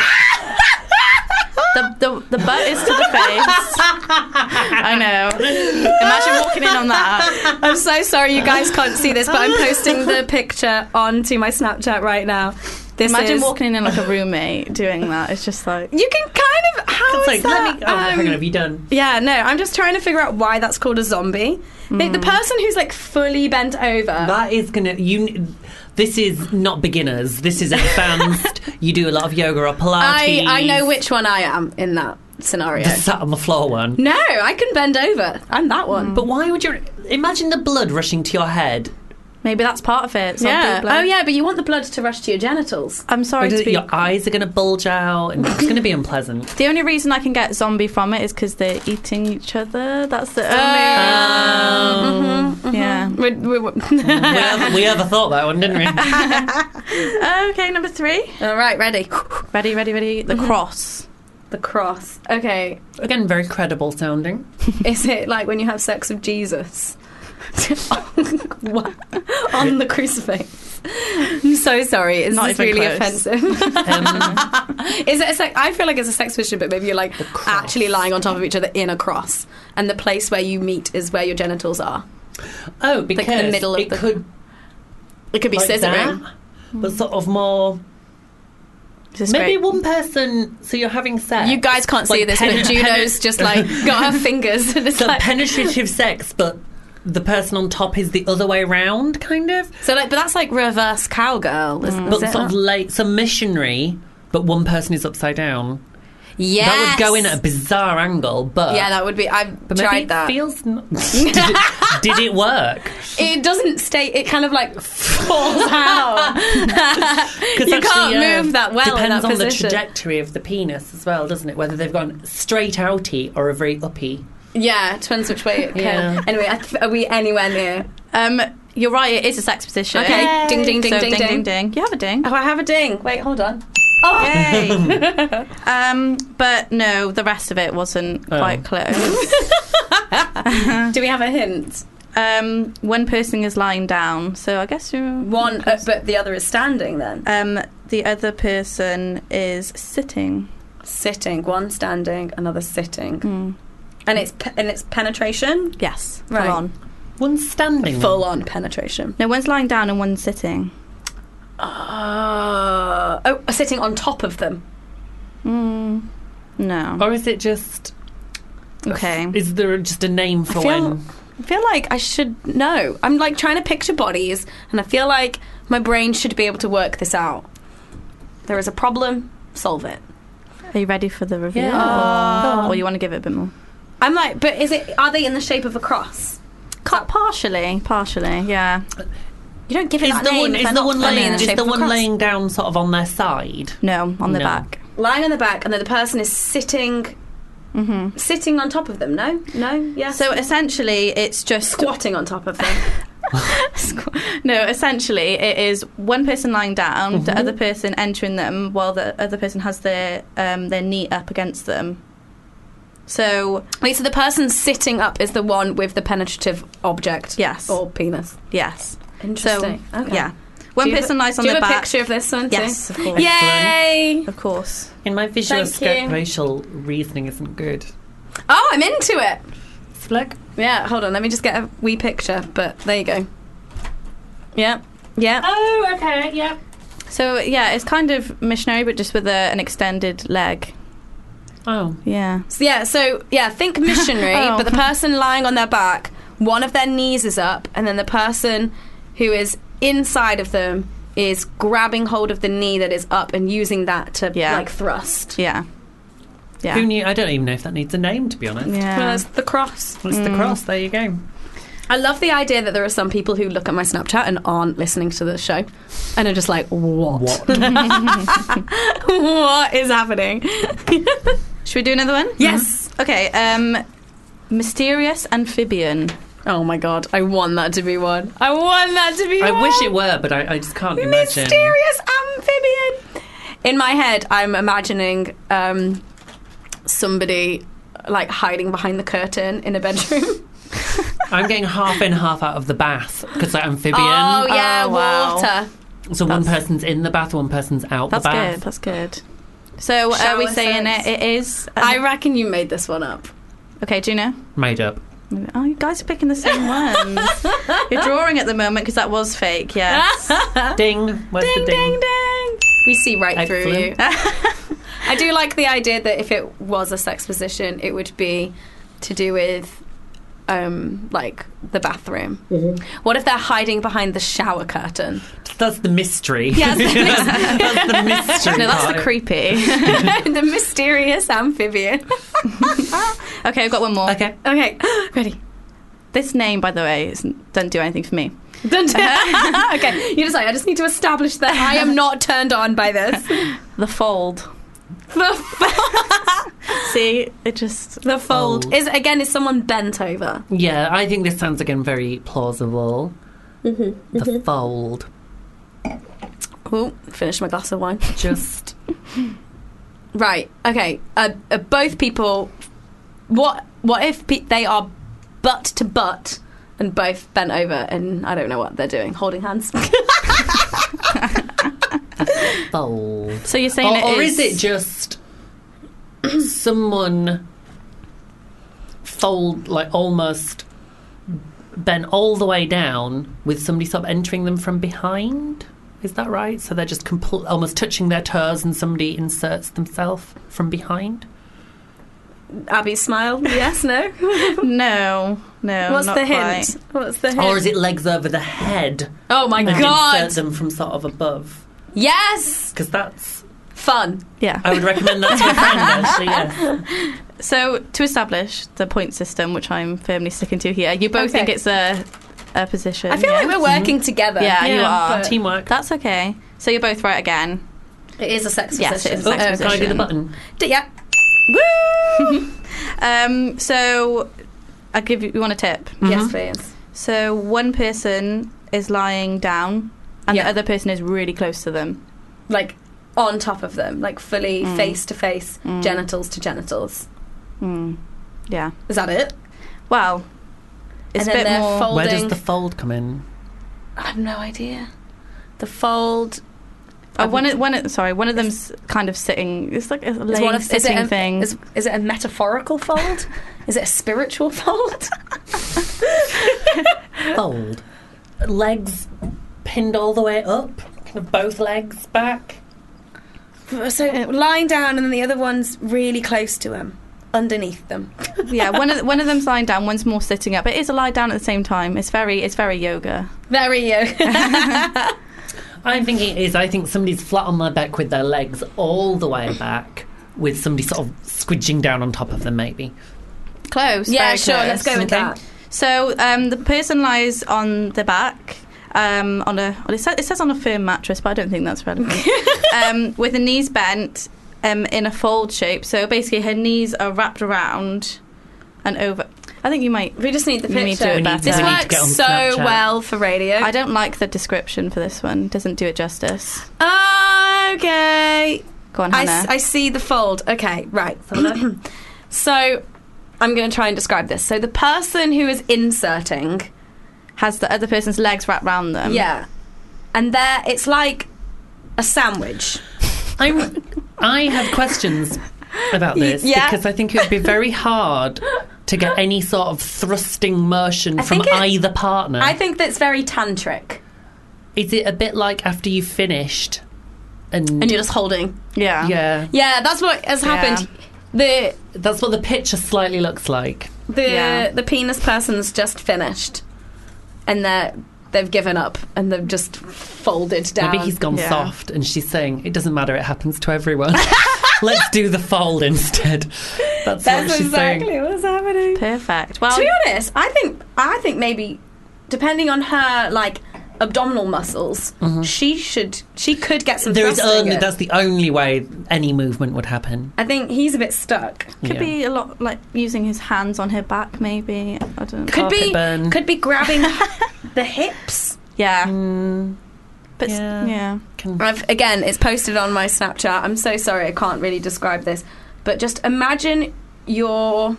The butt is to the face. I know. Imagine walking in on that. I'm so sorry you guys can't see this, but I'm posting the picture onto my Snapchat right now. This Imagine is, walking in like a roommate doing that. It's just like You can kind of. How It's is like, that? hang on, have you done? Yeah, no, I'm just trying to figure out why that's called a zombie. Like, the person who's like fully bent over. That is going to... This is not beginners. This is advanced. You do a lot of yoga or Pilates. I know which one I am in that scenario. The sat on the floor one. No, I can bend over. I'm that one. But why would you... Imagine the blood rushing to your head. Maybe that's part of it. Yeah. Oh, yeah, but you want the blood to rush to your genitals. I'm sorry to be... Your eyes are going to bulge out and it's going to be unpleasant. The only reason I can get zombie from it is because they're eating each other. That's the only... Yeah. we ever thought that one, didn't we? Okay, number 3. All right, ready. Ready. The cross. The cross. Okay. Again, very credible sounding. Is it like when you have sex with Jesus? On the crucifix. I'm so sorry. Is Not this even really close. offensive? Is it a sex? I feel like it's a sex position, but maybe you're like actually lying on top of each other in a cross, and the place where you meet is where your genitals are. Oh, because like in the middle of it could be like scissoring, that, but sort of more. Maybe one person. So you're having sex. You guys can't see this, but Juno's just like got her fingers. And it's so like penetrative sex, but the person on top is the other way round, kind of. So like, but that's like reverse cowgirl, but is it? sort of late, so missionary, but one person is upside down. Yes. That would go in at a bizarre angle, but yeah, that would be. I've but tried maybe it that. Feels did it work? It doesn't stay. It kind of like falls out. You can't move that well. Depends in that on the position. trajectory of the penis as well, doesn't it? Whether they've gone straight outy or a very uppy. Yeah, it depends which way it can. Yeah. Anyway, are we anywhere near? You're right, it is a sex position. Okay, Yay. ding, ding, ding, So ding, ding. ding. You have a ding. Oh, I have a ding. Wait, hold on. Oh. Yay. But no, the rest of it wasn't quite close. Do we have a hint? One person is lying down, so I guess you're... One, but the other is standing then. The other person is sitting. Sitting. One standing, another sitting. And it's penetration? Yes, Right. full on. One's standing. Full on penetration. No, one's lying down and one's sitting. Sitting on top of them. No. Or is it just... Okay. Is there just a name for when... I feel like I should know. I'm like trying to picture bodies, and I feel like my brain should be able to work this out. There is a problem, solve it. Are you ready for the review? Yeah. Or you want to give it a bit more? I'm like, but are they in the shape of a cross? Partially, yeah. You don't give it that name. Is the one cross. laying down sort of on their side? No, on the No. back. Lying on the back, and then the person is sitting sitting on top of them. No, yes. So essentially, it's just squatting on top of them. No, essentially, it is one person lying down, the other person entering them, while the other person has their knee up against them. So wait, so the person sitting up is the one with the penetrative object, Yes. or penis. yes, Interesting. So Okay. yeah, one person lies on do the you have back. a picture of this one? Yes, too? of course. Yay! Of course. In my visual Thank you. spatial reasoning isn't good. Oh, I'm into it. Flick. Yeah, hold on. Let me just get a wee picture. But there you go. Yeah. Oh, okay, yeah. So yeah, it's kind of missionary, but just with an extended leg. Oh. Yeah. So think missionary, Oh. but the person lying on their back, one of their knees is up, and then the person who is inside of them is grabbing hold of the knee that is up and using that to like thrust. Yeah. Yeah. Who knew? I don't even know if that needs a name, to be honest. Yeah. Well, that's the cross. It's the cross, there you go. I love the idea that there are some people who look at my Snapchat and aren't listening to the show and are just like, what? What is happening? Should we do another one? Yes. Okay. Mysterious amphibian. Oh my god, I want that to be one. I wish it were, but I just can't imagine. Mysterious amphibian. In my head, I'm imagining somebody like hiding behind the curtain in a bedroom. I'm getting half in, half out of the bath because like amphibian. Oh yeah, wow. water. So one person's in the bath, one person's out the bath. That's good. So are we saying it is... I reckon you made this one up. Okay, do you know? Made up. Oh, you guys are picking the same ones. You're drawing at the moment because that was fake, yes. Ding. Where's the ding? Ding, ding. We see right through you. I do like the idea that if it was a sex position, it would be to do with like the bathroom? What if they're hiding behind the shower curtain? That's the mystery. Yes, That's the mystery. No, that's part. the creepy. the mysterious amphibian. Okay, I've got one more. Okay. Okay, ready. This name, by the way, doesn't do anything for me. Okay, you decide. I just need to establish that I am not turned on by this. The Fold. See, it just... The fold is someone bent over? Yeah, I think this sounds again very plausible. The fold. Oh, finished my glass of wine. Just Right. Okay. Both people. What if they are butt to butt and both bent over and I don't know what they're doing, holding hands? fold. So you're saying or is it just someone fold, like almost bent all the way down with somebody sort of entering them from behind? Is that right? So they're just almost touching their toes and somebody inserts themselves from behind? Abby smile. Yes, no? No. What's not the quite. hint? What's the hint? Or is it legs over the head? Oh my and god! insert them from sort of above? Yes! Because that's... Fun. Yeah. I would recommend that to a friend, actually, yes. So, to establish the point system, which I'm firmly sticking to here, you both Okay. think it's a position. I feel like we're working together. Yeah, you are. but Teamwork. That's okay. So you're both right again. It is a sex Yes, position. it is a sex Can I do position. the button? Yeah. Woo! So I'll give you want a tip. Yes, please. So one person is lying down and Yeah. the other person is really close to them. Like on top of them, like fully face to face, genitals to genitals. Yeah. Is that it? Well, it's And a then bit they're more... folding. Where does the fold come in? I have no idea. The fold. one of them's kind of sitting. It's like a Is laying, one of- is it sitting a- thing. Is it a metaphorical fold? Is it a spiritual fold? Fold. Legs pinned all the way up. Kind of both legs back. So lying down, and then the other one's really close to him, underneath them. Yeah, one of them's lying down. One's more sitting up. It is a lie down at the same time. It's very yoga. Very I'm thinking I think somebody's flat on their back with their legs all the way back, with somebody sort of squidging down on top of them, maybe. Close. Yeah, very sure. close. Let's go with Okay. that. So the person lies on the back. It says on a firm mattress, but I don't think that's relevant. With the knees bent in a fold shape. So basically, her knees are wrapped around and over. I think you might. We just need the We need picture. to do it This better. We need to get on works so Snapchat. well for radio. I don't like the description for this one. It doesn't do it justice. Okay. Go on, Hannah. I see the fold. Okay, right. So I'm going to try and describe this. So the person who is inserting, Has the other person's legs wrapped around them. yeah, and there it's like a sandwich. I have questions about this Yeah. because I think it would be very hard to get any sort of thrusting motion from think either partner. I think that's very tantric, Is it a bit like after you've finished and and you're just holding. Yeah. yeah, Yeah, that's what has happened. that's what the picture slightly looks like. The penis person's just finished, and they've given up and they've just folded down. Maybe he's gone Yeah. soft and she's saying it doesn't matter, it happens to everyone. Let's do the fold instead. That's what she's exactly saying. what's happening. Perfect. Well, To be honest, I think maybe depending on her like abdominal muscles, she could get some. There is thrusting only in. that's the only way any movement would happen. I think he's a bit stuck. could Yeah. be a lot like using his hands on her back, maybe. I don't know. Carpet burn. Could be grabbing the hips. Yeah. But yeah. yeah. Again, it's posted on my Snapchat. I'm so sorry, I can't really describe this, but just imagine you're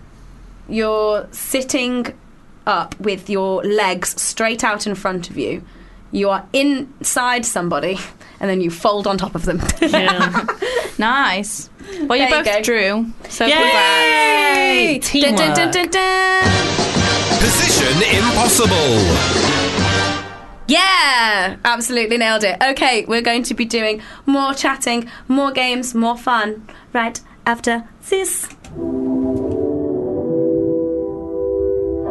sitting up with your legs straight out in front of you. You are inside somebody, and then you fold on top of them. Yeah. Nice. Well, you There you both go. drew. So Yay! congrats. Teamwork. Dun, dun, dun, dun, dun. Position Impossible. Yeah, absolutely nailed it. Okay, we're going to be doing more chatting, more games, more fun right after this.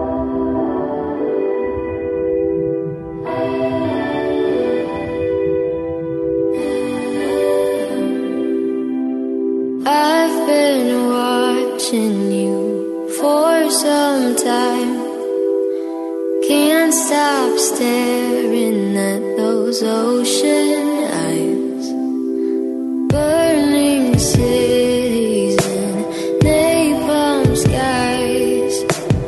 watching you for some time. Can't stop staring at those ocean eyes. Burning cities and napalm skies.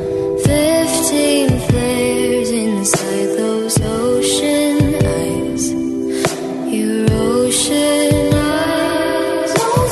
15 flares inside those ocean eyes. Your ocean eyes on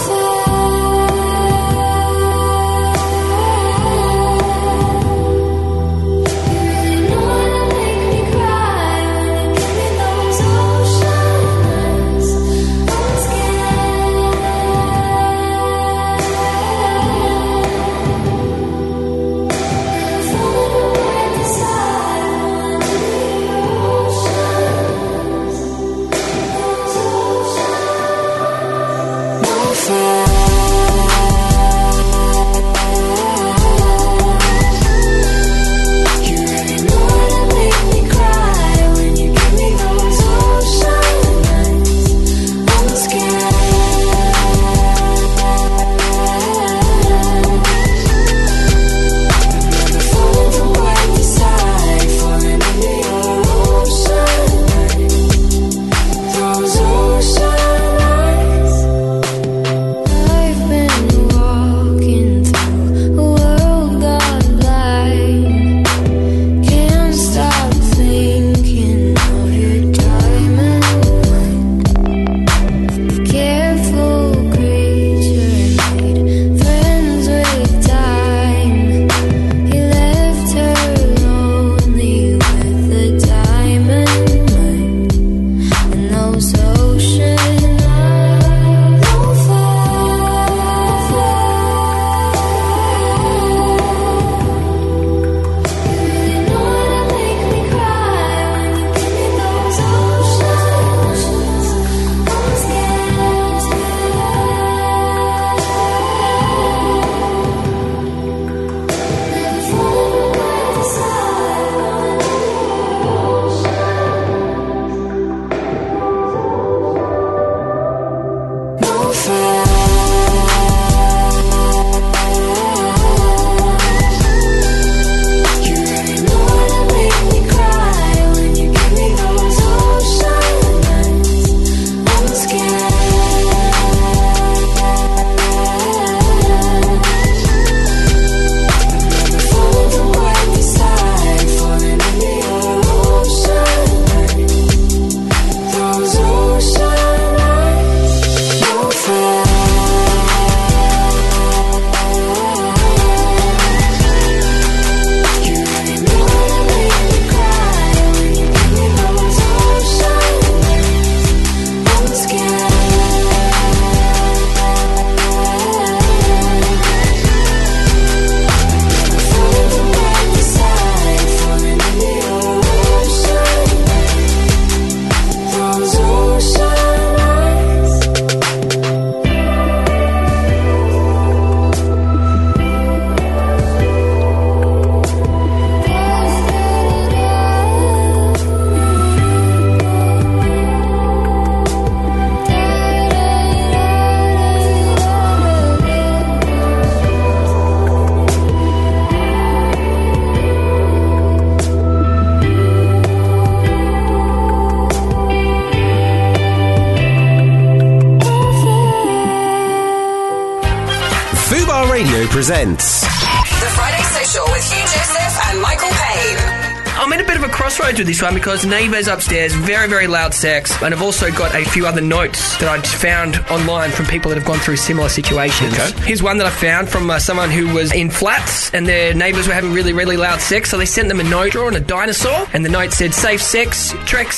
Radio presents The Friday Social with Hugh Joseph and Michael Payne. I'm in a bit of a crossroads with this one because neighbours upstairs, very, very loud sex, and I've also got a few other notes that I've found online from people that have gone through similar situations. Okay. Here's one that I found from someone who was in flats and their neighbours were having really, really loud sex, so they sent them a note drawing a dinosaur, and the note said, safe sex, Trex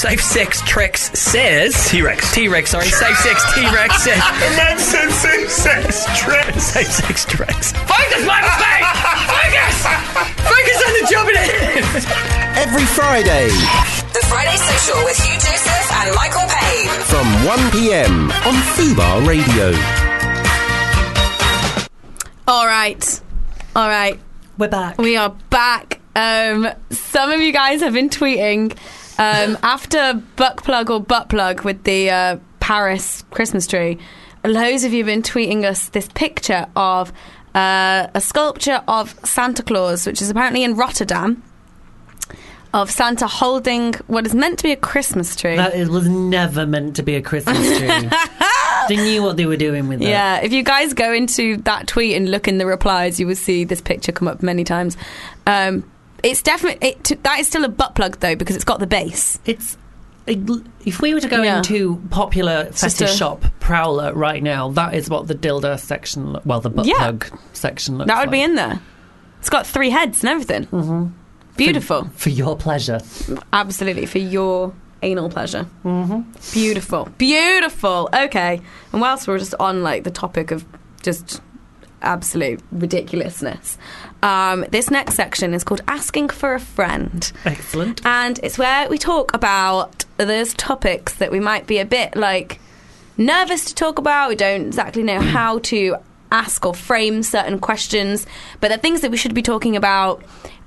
says... T-Rex, sorry. Safe sex, T-Rex says... And then said safe sex, Trex. Safe sex, Trex. Focus, my mistake! Focus on the job at hand! every Friday. The Friday Social with Hugh Joseph and Michael Payne. From 1 p.m. on Fubar Radio. All right. We're back. We are back. Some of you guys have been tweeting after Buck Plug or Butt Plug with the Paris Christmas tree. Loads of you have been tweeting us this picture of a sculpture of Santa Claus, which is apparently in Rotterdam, of Santa holding what is meant to be a Christmas tree. It was never meant to be a Christmas tree. They knew what they were doing with it. Yeah, if you guys go into that tweet and look in the replies, you will see this picture come up many times. It's definitely... that is still a butt plug, though, because it's got the base. If we were to go into popular fetish shop Prowler right now, that is what the dildo section... the butt plug section looks like. That would be in there. It's got 3 heads and everything. Mm-hmm. Beautiful. For your pleasure. Absolutely, for your anal pleasure. Mm-hmm. Beautiful. Okay. And whilst we're just on the topic of just absolute ridiculousness, this next section is called Asking for a Friend. Excellent. And it's where we talk about those topics that we might be a bit nervous to talk about. We don't exactly know how to ask or frame certain questions, but they're things that we should be talking about.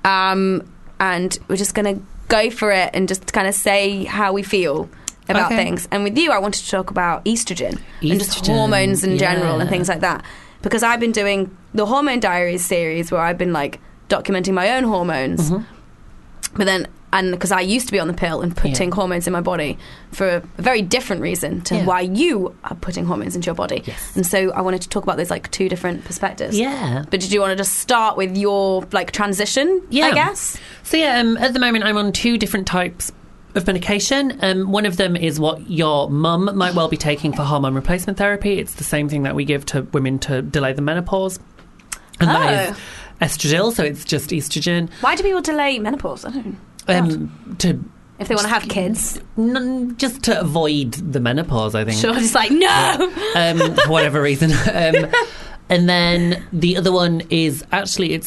And we're just going to go for it and just kind of say how we feel about things. And with you, I wanted to talk about estrogen and just hormones in general and things like that. Because I've been doing the Hormone Diaries series where I've been documenting my own hormones. Mm-hmm. But then, and because I used to be on the pill and putting hormones in my body for a very different reason to why you are putting hormones into your body. Yes. And so I wanted to talk about those 2 different perspectives. Yeah. But did you want to just start with your transition, I guess? So at the moment I'm on 2 different types of medication. One of them is what your mum might well be taking for hormone replacement therapy. It's the same thing that we give to women to delay the menopause. And that is estradiol, so it's just estrogen. Why do people delay menopause? I don't know. If they want to have kids, just to avoid the menopause, I think. Sure, just no. For whatever reason, and then the other one is actually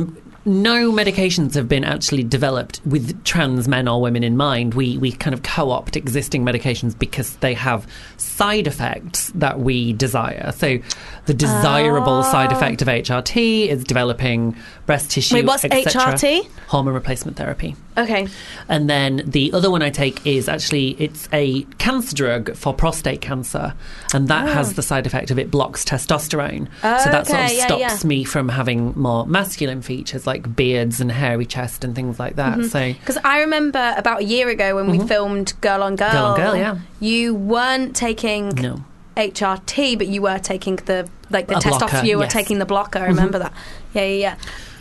no medications have been actually developed with trans men or women in mind. We kind of co-opt existing medications because they have side effects that we desire. So the desirable side effect of HRT is developing breast tissue. Wait, what's HRT? Hormone replacement therapy. Okay. And then the other one I take is it's a cancer drug for prostate cancer, and that has the side effect of it blocks testosterone. So that sort of stops me from having more masculine features like beards and hairy chest and things like that. Mm-hmm. So because I remember about a year ago when we filmed Girl on Girl, you weren't taking HRT, but you were taking the testosterone. You were taking the blocker. I remember that. Yeah.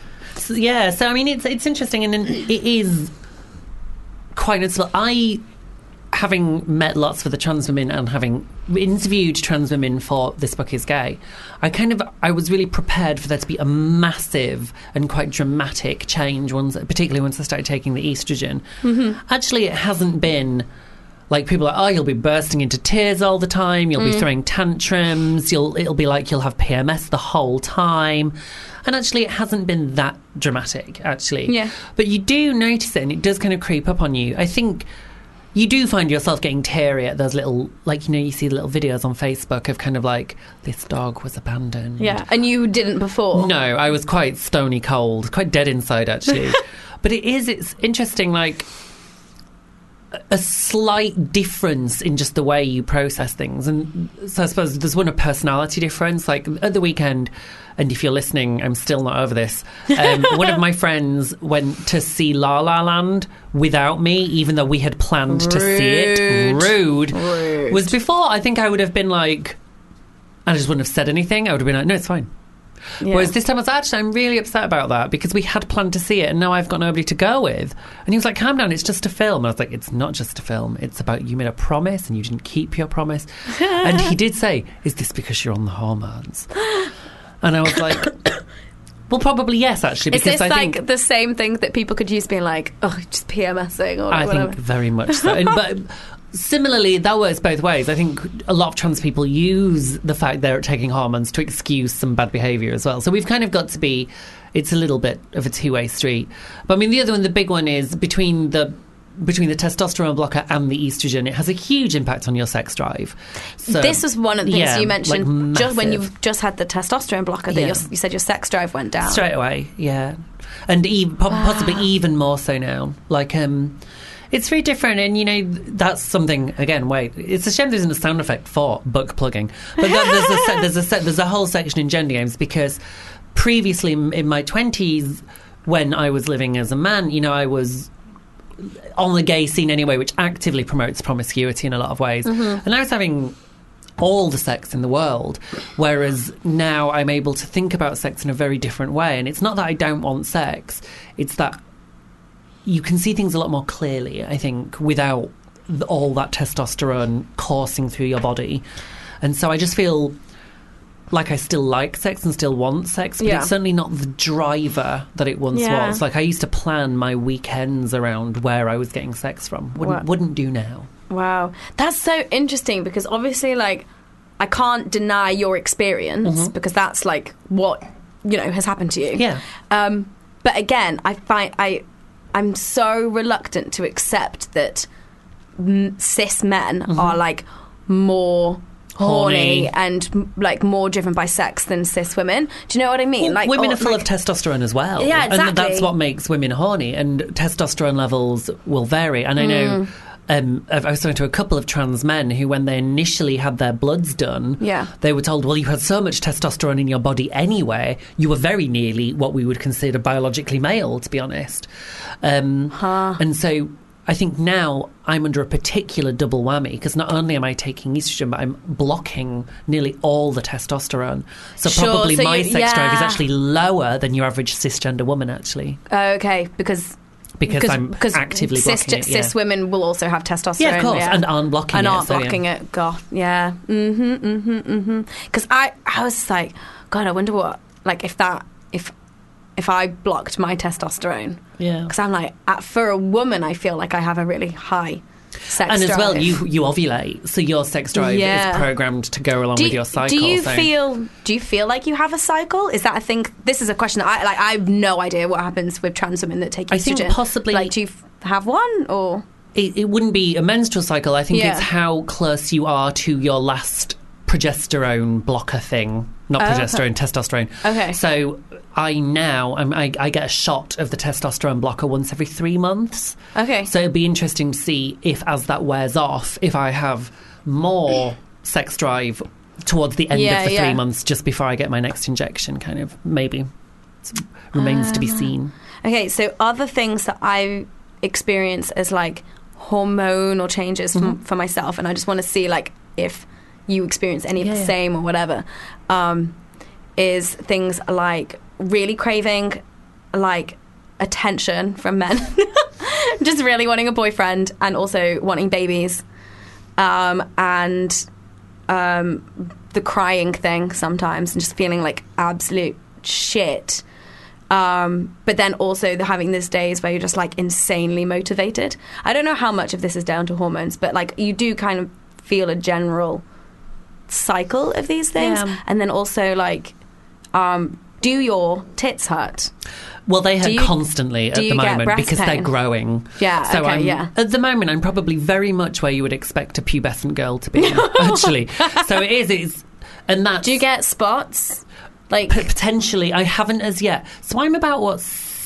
So I mean, it's interesting, and it is quite noticeable. Having met lots of the trans women and having interviewed trans women for This Book Is Gay, I was really prepared for there to be a massive and quite dramatic change, particularly once I started taking the estrogen. Mm-hmm. Actually, it hasn't been people are you'll be bursting into tears all the time, you'll be throwing tantrums, it'll be you'll have PMS the whole time. And actually, it hasn't been that dramatic, actually. Yeah. But you do notice it, and it does kind of creep up on you. I think you do find yourself getting teary at those little, you see the little videos on Facebook of kind of this dog was abandoned. Yeah, and you didn't before? No, I was quite stony cold, quite dead inside, actually. But it's interesting, a slight difference in just the way you process things. And so I suppose there's a personality difference. At the weekend, and if you're listening, I'm still not over this, one of my friends went to see La La Land without me, even though we had planned to see it. Rude. Was before, I think I would have been I just wouldn't have said anything. I would have been no, it's fine. Yeah. Whereas this time I was actually, I'm really upset about that because we had planned to see it and now I've got nobody to go with. And he was like, calm down, it's just a film. And I was like, it's not just a film. It's about you made a promise and you didn't keep your promise. And he did say, is this because you're on the hormones? And I was like, well, probably yes, actually. Because is this I think the same thing that people could use being just PMSing or whatever? I think very much so. But similarly, that works both ways. I think a lot of trans people use the fact they're taking hormones to excuse some bad behaviour as well. So we've kind of got to be... It's a little bit of a two-way street. But I mean, the other one, the big one is between the testosterone blocker and the estrogen, it has a huge impact on your sex drive. So, this was one of the things you mentioned just when you've just had the testosterone blocker that you said your sex drive went down. Straight away, yeah. And possibly even more so now. It's very different, and that's something. Again, it's a shame there isn't a sound effect for book plugging, but there's a whole section in Gender Games because previously in my 20s, when I was living as a man, you know, I was on the gay scene anyway, which actively promotes promiscuity in a lot of ways. And I was having all the sex in the world, whereas now I'm able to think about sex in a very different way. And it's not that I don't want sex, it's that you can see things a lot more clearly, I think, without all that testosterone coursing through your body. And so I just feel like I still like sex and still want sex, but it's certainly not the driver that it once was. Like, I used to plan my weekends around where I was getting sex from. Wouldn't do now. Wow. That's so interesting, because obviously, like, I can't deny your experience, because that's, like, what, you know, has happened to you. Yeah. But again, I find I'm so reluctant to accept that cis men are, like, more horny and like more driven by sex than cis women. Do you know what I mean? Well, like, women are full of testosterone as well. Yeah, exactly. And that's what makes women horny, and testosterone levels will vary. And I know I was talking to a couple of trans men who, when they initially had their bloods done, they were told, well, you had so much testosterone in your body anyway, you were very nearly what we would consider biologically male, to be honest. And so I think now I'm under a particular double whammy, because not only am I taking estrogen, but I'm blocking nearly all the testosterone. So probably my sex drive is actually lower than your average cisgender woman, actually. Okay, because I'm actively blocking it. Cis women will also have testosterone. Yeah, of course, and aren't blocking it. And aren't blocking it. God, yeah. Because I was like, God, I wonder what, like, if I blocked my testosterone. Yeah. Because I'm like, for a woman, I feel like I have a really high sex and drive. as well, you ovulate, so your sex drive is programmed to go along with your cycle. Do you feel like you have a cycle? Is that a thing? This is a question that I have no idea what happens with trans women that take estrogen. I think possibly, like, do you have one, or it wouldn't be a menstrual cycle. I think it's how close you are to your last progesterone blocker thing. Not progesterone, testosterone. Okay. So I get a shot of the testosterone blocker once every 3 months. Okay. So it'd be interesting to see if, as that wears off, if I have more sex drive towards the end of the 3 months, just before I get my next injection, kind of, maybe. It remains to be seen. Okay, so other things that I experience as, like, hormonal changes for myself, and I just want to see, like, if you experience any of the same or whatever, is things like really craving, like, attention from men, just really wanting a boyfriend, and also wanting babies, and the crying thing sometimes, and just feeling like absolute shit. But then also having these days where you're just, like, insanely motivated. I don't know how much of this is down to hormones, but, like, you do kind of feel a general cycle of these things. And then also, like, do your tits hurt? Well, they hurt constantly at the moment because pain? They're growing. Yeah, so okay, at the moment, I'm probably very much where you would expect a pubescent girl to be, actually. So it is, and that's... Do you get spots? Like, potentially, I haven't as yet. So I'm about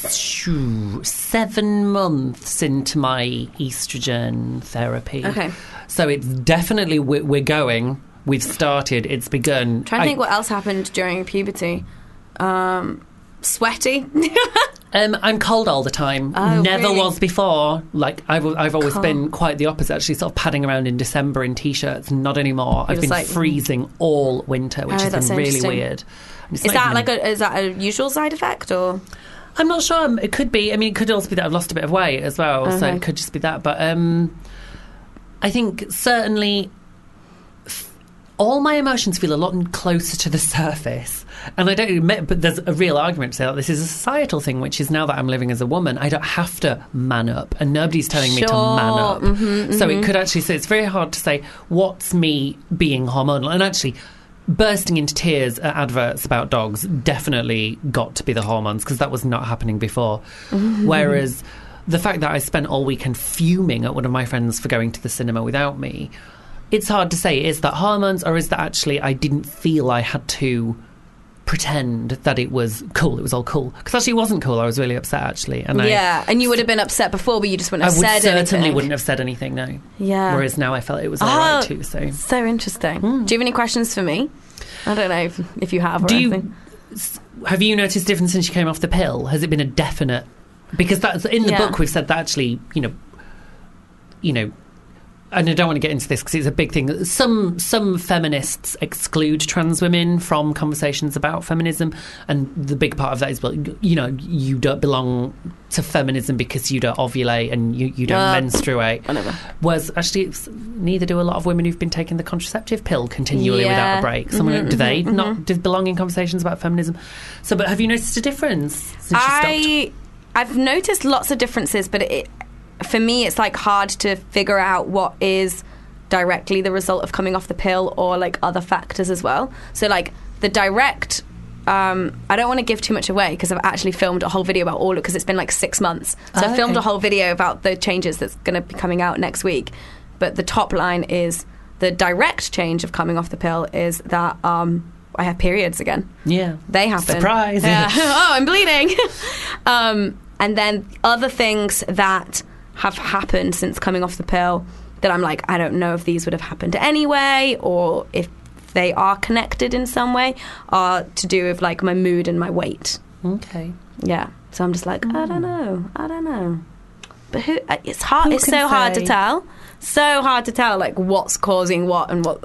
7 months into my estrogen therapy. Okay. So it's definitely we're going. We've started. It's begun. I'm trying to think what else happened during puberty. Sweaty. I'm cold all the time. Oh, Never really? was before. Like, I've always been quite the opposite, actually, sort of padding around in December in t-shirts. Not anymore. I've been like, freezing all winter, which has been really weird. Is that a usual side effect, or? I'm not sure. It could be. I mean, it could also be that I've lost a bit of weight as well, so it could just be that. But I think certainly all my emotions feel a lot closer to the surface. And I don't admit, but there's a real argument to say that this is a societal thing, which is now that I'm living as a woman, I don't have to man up, and nobody's telling me to man up. So it could actually, so it's very hard to say what's me being hormonal. And actually, bursting into tears at adverts about dogs definitely got to be the hormones, because that was not happening before. Whereas the fact that I spent all weekend fuming at one of my friends for going to the cinema without me, it's hard to say, is that hormones, or is that actually I didn't feel I had to pretend that it was cool, it was all cool. Because actually it wasn't cool, I was really upset, actually. And and you would have been upset before, but you just wouldn't have said anything. I certainly wouldn't have said anything, no. Yeah. Whereas now I felt it was all right too, so. So interesting. Do you have any questions for me? I don't know if you have or anything. have you noticed a difference since she came off the pill? Has it been a definite? Because that's in the book we've said that actually, you know, and I don't want to get into this because it's a big thing. Some feminists exclude trans women from conversations about feminism, and the big part of that is, well, you know, you don't belong to feminism because you don't ovulate and you don't menstruate. Whatever. Whereas actually, neither do a lot of women who've been taking the contraceptive pill continually without a break. Do they not belong in conversations about feminism? So, but have you noticed a difference since you stopped? I've noticed lots of differences, but for me, it's like hard to figure out what is directly the result of coming off the pill or like other factors as well. So like the direct, I don't want to give too much away because I've actually filmed a whole video about all of it because it's been like 6 months. So I filmed a whole video about the changes that's going to be coming out next week. But the top line is the direct change of coming off the pill is that I have periods again. Yeah. They happen. Surprise. Yeah. Oh, I'm bleeding. And then other things that have happened since coming off the pill that I'm like, I don't know if these would have happened anyway or if they are connected in some way, are to do with like my mood and my weight. Okay. Yeah. So I'm just like, I don't know. But it's hard. It's so hard to tell. So hard to tell like what's causing what and what.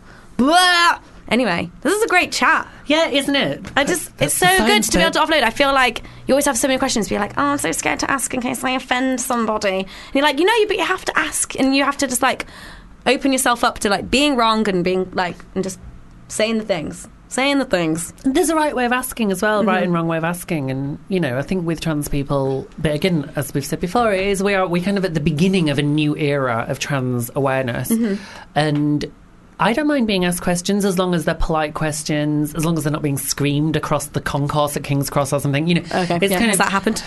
Blah. Anyway, this is a great chat. Yeah, isn't it? It's so good to be able to offload. I feel like you always have so many questions. But you're like, I'm so scared to ask in case I offend somebody. And you're like, but you have to ask, and you have to just like open yourself up to like being wrong and being like and just saying the things. There's a right way of asking as well, right and wrong way of asking. And, you know, I think with trans people, but again, as we've said before, we're kind of at the beginning of a new era of trans awareness. And I don't mind being asked questions as long as they're polite questions, as long as they're not being screamed across the concourse at King's Cross or something. You know, it's kind of, has that happened?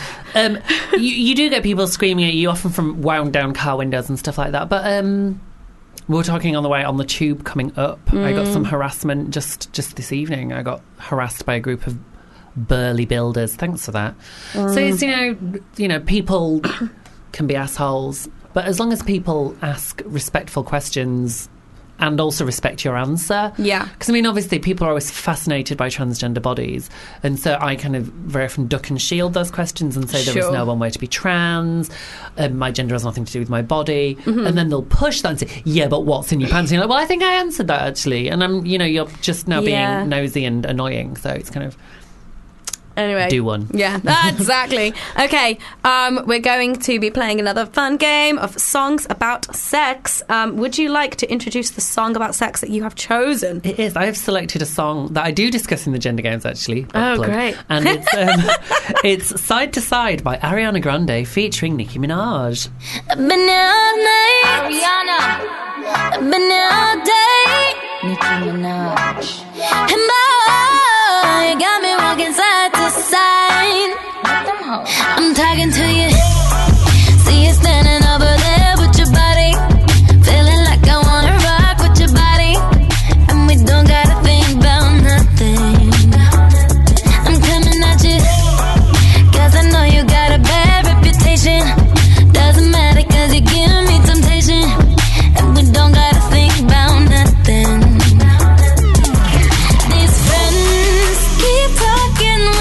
You do get people screaming at you, often from wound down car windows and stuff like that. But we were talking on the way on the tube coming up. I got some harassment just this evening. I got harassed by a group of burly builders. Thanks for that. So it's you know people can be assholes, but as long as people ask respectful questions and also respect your answer. Yeah. Because, I mean, obviously, people are always fascinated by transgender bodies. And so I kind of very often duck and shield those questions and say there is no one way to be trans. My gender has nothing to do with my body. And then they'll push that and say, yeah, but what's in your pants? And you're like, well, I think I answered that, actually. And you're just now being nosy and annoying. So it's kind of... Anyway. Do one. Yeah, exactly. Okay, we're going to be playing another fun game of songs about sex. Would you like to introduce the song about sex that you have chosen? It is. I have selected a song that I do discuss in the Gender Games, actually. Great. And it's Side to Side by Ariana Grande featuring Nicki Minaj. Ariana. Been here all day. Nicki Minaj. And boy, you got me walking side to side. I'm talking to you. See you standing over there with your body. Feeling like I wanna rock with your body. And we don't gotta think about nothing. I'm coming at you, 'cause I know you got a bad reputation. Doesn't matter 'cause you give me temptation. And we don't gotta think about nothing. These friends keep talking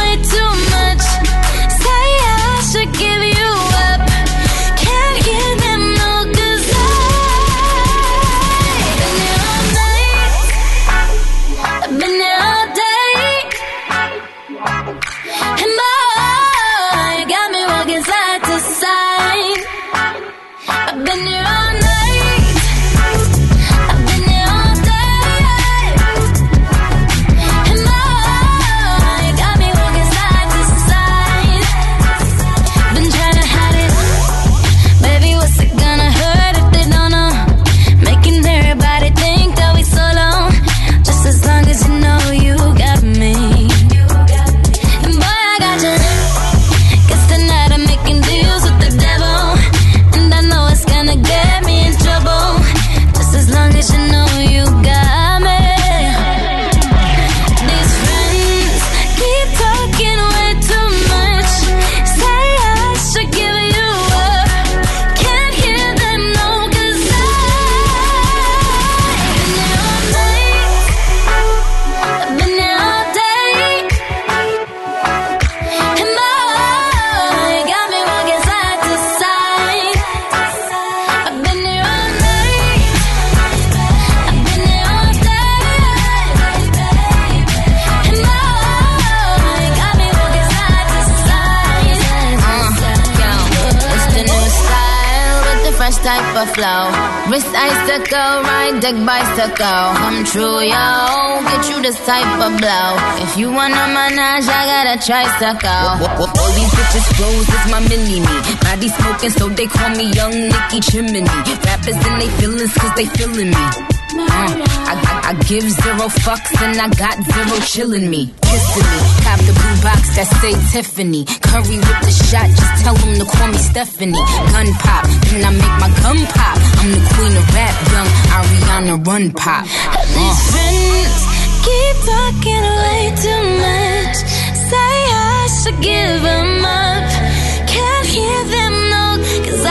fresh type of flow. Wrist icicle, ride deck bicycle. Come true, yo. Get you this type of blow. If you wanna manage, I got a tricycle. All these bitches flows is my mini-me. Body smoking, so they call me Young Nicky Chimney. Rappers and they feelings, cause they feeling me. I give zero fucks and I got zero chillin' me. Kissing me, cop the blue box that say Tiffany. Curry with the shot, just tell them to call me Stephanie. Gun pop, then I make my gun pop. I'm the queen of rap, young Ariana Run Pop. These friends keep talking way too much. Say I should give them up. Can't hear them, no, cause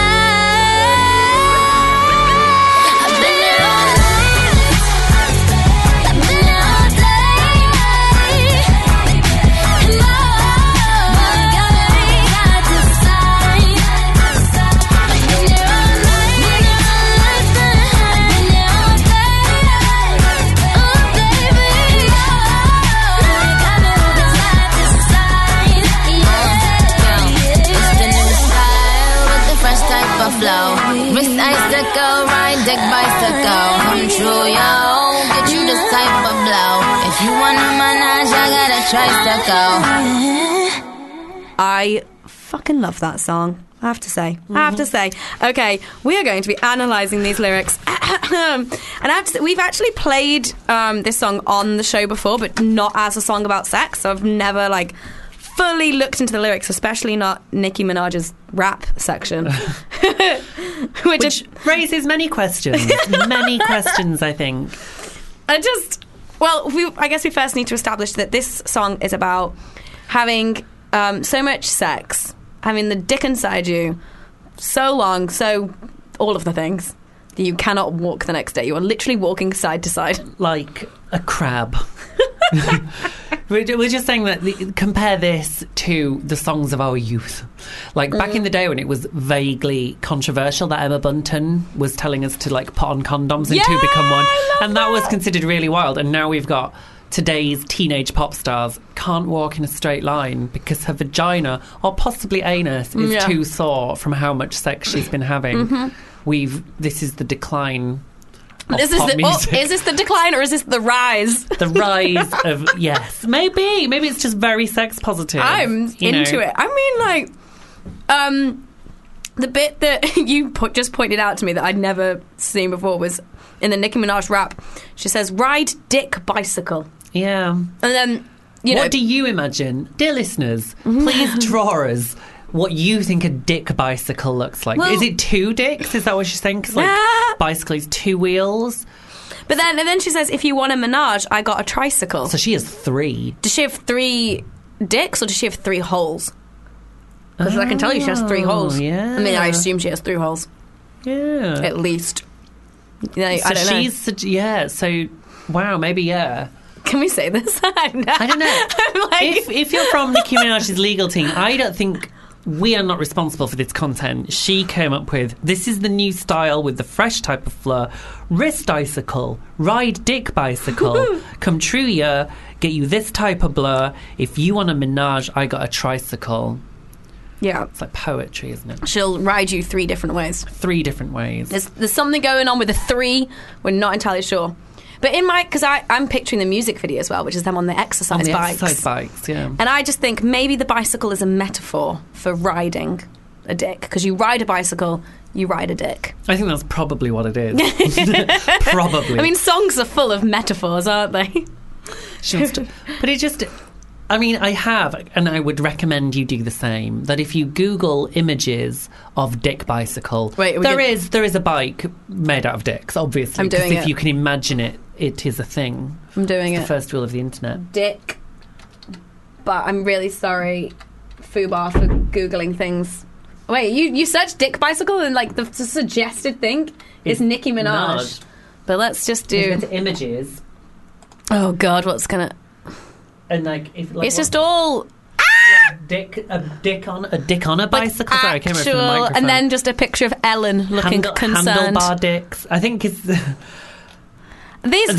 wrist icicle, ride deck bicycle. Come true, yo. Get you this type of blow. If you wanna manage, I got a tricycle. I fucking love that song. I have to say. Okay, we are going to be analysing these lyrics. And I have to say, we've actually played this song on the show before, but not as a song about sex. So I've never, fully looked into the lyrics, especially not Nicki Minaj's rap section. which raises many questions. Many questions, I think. I guess we first need to establish that this song is about having so much sex, having the dick inside you so long, so all of the things, that you cannot walk the next day. You are literally walking side to side. Like a crab. We're just saying that compare this to the songs of our youth. Back in the day when it was vaguely controversial that Emma Bunton was telling us to put on condoms and to become one, and that was considered really wild. And now we've got today's teenage pop stars can't walk in a straight line because her vagina or possibly anus is too sore from how much sex she's been having. This is the decline. Is this the decline or is this the rise? The rise of, yes. Maybe it's just very sex positive. I'm into it. I mean, the bit that you just pointed out to me that I'd never seen before was in the Nicki Minaj rap. She says, ride dick bicycle. Yeah. And then, what do you imagine? Dear listeners, please draw us what you think a dick bicycle looks like. Well, is it two dicks? Is that what she's saying? Because bicycle is two wheels. But then she says, if you want a menage, I got a tricycle. So she has three. Does she have three dicks or does she have three holes? Because I can tell you she has three holes. Yeah. I mean, I assume she has three holes. Yeah. At least. I don't know. So, wow, maybe, yeah. Can we say this? I don't know. If you're from Nicki Minaj's legal team, I don't think... We are not responsible for this content. She came up with, this is the new style with the fresh type of flow. Wrist icicle, ride dick bicycle. Come true, yeah. Get you this type of blur. If you want a menage, I got a tricycle. Yeah. It's like poetry, isn't it? She'll ride you three different ways. Three different ways. There's something going on with the three. We're not entirely sure. But because I'm picturing the music video as well, which is them on the exercise bikes. Exercise bikes, yeah. And I just think maybe the bicycle is a metaphor for riding a dick. Because you ride a bicycle, you ride a dick. I think that's probably what it is. Probably. I mean, songs are full of metaphors, aren't they? But it just... I mean, I have, and I would recommend you do the same, that if you Google images of dick bicycle, there is a bike made out of dicks, obviously. I'm doing it. If you can imagine it, it is a thing. I'm doing it's the first rule of the internet. Dick. But I'm really sorry, Fubar, for Googling things. Wait, you search dick bicycle and the suggested thing is Nicki Minaj. But let's just do... images. Oh, God, what's going to... And it's just all a dick on a bicycle. Sorry, I came over from the microphone. And then just a picture of Ellen looking concerned. Handlebar dicks. I think it's these.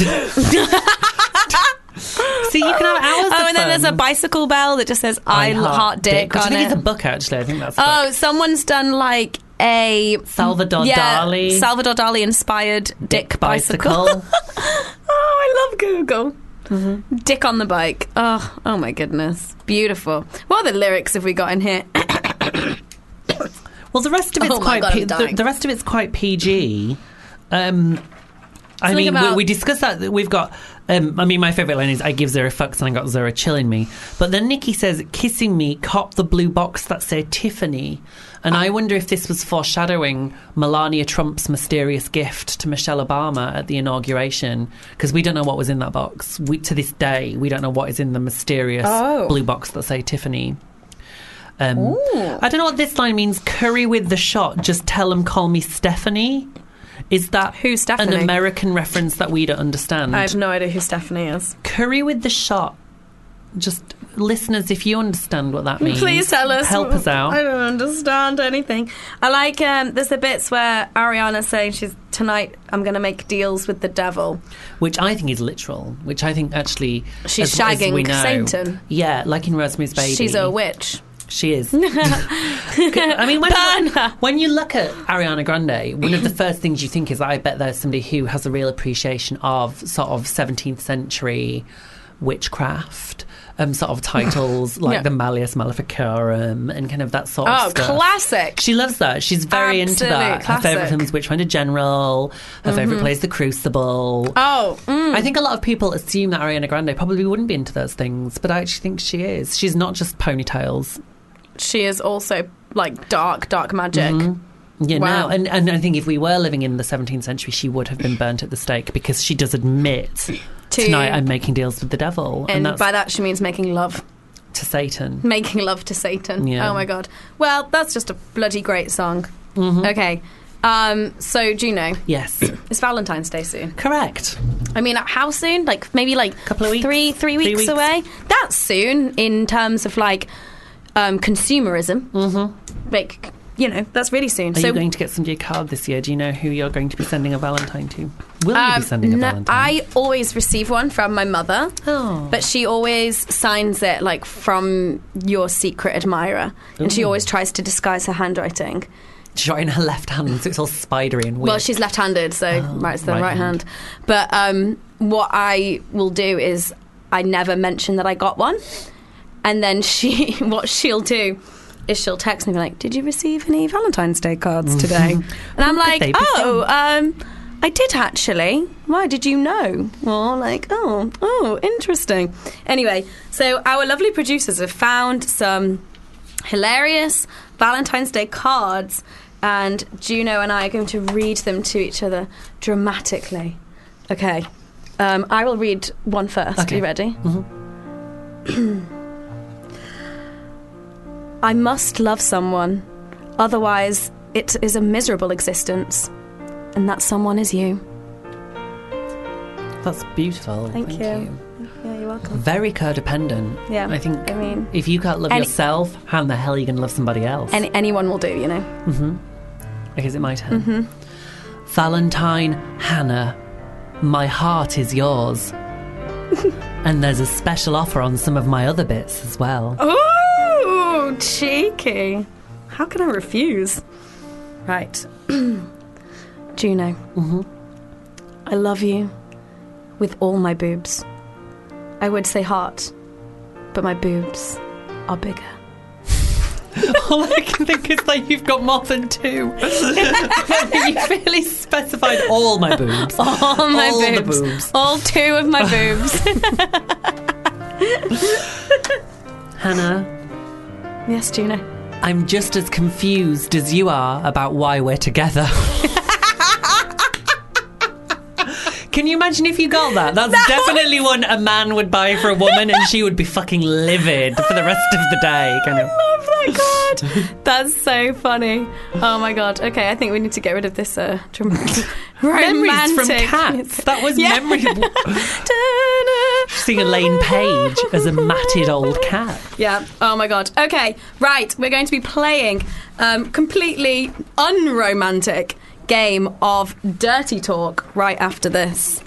So you can have hours. Oh, and then there's a bicycle bell that just says "I heart dick" on I think it. it's a book actually. I think that's. Someone's done a Salvador Dali. Salvador Dali inspired Dick bicycle. I love Google. Mm-hmm. Dick on the bike. Oh my goodness, beautiful. What other lyrics have we got in here? Well, the rest of it's the rest of it's quite PG. I mean, we discussed that we've got. My favourite line is, "I give zero fucks and I got zero chilling me." But then Nikki says, "Kissing me, cop the blue box that say Tiffany." And I wonder if this was foreshadowing Melania Trump's mysterious gift to Michelle Obama at the inauguration, because we don't know what was in that box. To this day, we don't know what is in the mysterious blue box that say Tiffany. I don't know what this line means. Curry with the shot. Just tell them call me Stephanie. Is that who's Stephanie? An American reference that we don't understand? I have no idea who Stephanie is. Curry with the shot. Just listeners, if you understand what that means, please tell us. Help us out. I don't understand anything. I like there's the bits where Ariana's saying tonight I'm going to make deals with the devil, which I think is literal. Which I think actually she's shagging Satan. Yeah, like in Rosemary's Baby. She's a witch. She is. I mean, when you look at Ariana Grande, one of the first things you think is, I bet there's somebody who has a real appreciation of sort of 17th century witchcraft, sort of titles like the Malleus Maleficarum and kind of that sort of stuff. Oh, classic. She loves that. She's very into that. Classic. Her favourite film is Witchfinder General. Her favourite play is The Crucible. I think a lot of people assume that Ariana Grande probably wouldn't be into those things, but I actually think she is. She's not just ponytails. She is also like dark magic. You know, and I think if we were living in the 17th century, she would have been burnt at the stake, because she does admit, tonight I'm making deals with the devil. And by that she means making love to Satan. Making love to Satan. Yeah. Oh my God. Well, that's just a bloody great song. Okay. So, Juno. Yes. It's Valentine's Day soon. Correct. I mean, how soon? Like, maybe like a couple of weeks? Three weeks away? That's soon in terms of like consumerism. Like, you know, that's really soon. Are you going to get somebody a card this year? Do you know who you're going to be sending a Valentine to? Will you be sending a Valentine? I always receive one from my mother, but she always signs it like from your secret admirer, and she always tries to disguise her handwriting. She's writing her left hand, so it's all spidery and weird. Well, she's left-handed, so writes the right hand. But what I will do is I never mention that I got one, and then what she'll do is she'll text me like, "Did you receive any Valentine's Day cards today?" And I'm like, I did actually. Why did you know? Well, like, oh, interesting. Anyway, so our lovely producers have found some hilarious Valentine's Day cards, and Juno and I are going to read them to each other dramatically. Okay. I will read one first. Okay. Are you ready? I must love someone, otherwise it is a miserable existence, and that someone is you. That's beautiful. Thank you. Yeah, you're welcome. Very codependent. Yeah. I mean, if you can't love yourself, how in the hell are you going to love somebody else? Anyone will do, you know. Okay, is it my turn? Valentine Hannah, my heart is yours. And there's a special offer on some of my other bits as well. Ooh, cheeky. How can I refuse? Right. Juno. I love you with all my boobs. I would say heart, but my boobs are bigger. All I can think is like you've got more than two. You really specified all my boobs. All my boobs. The boobs. All two of my boobs. Hannah. Yes, Juno. I'm just as confused as you are about why we're together. Can you imagine if you got that? That's definitely one a man would buy for a woman, and she would be fucking livid for the rest of the day. I love that card. That's so funny. Oh my God. Okay, I think we need to get rid of this romantic. Memories from Cats. That was memory. Seeing Elaine Page as a matted old cat. Yeah. Oh my God. Okay. Right. We're going to be playing completely unromantic game of Dirty Talk right after this.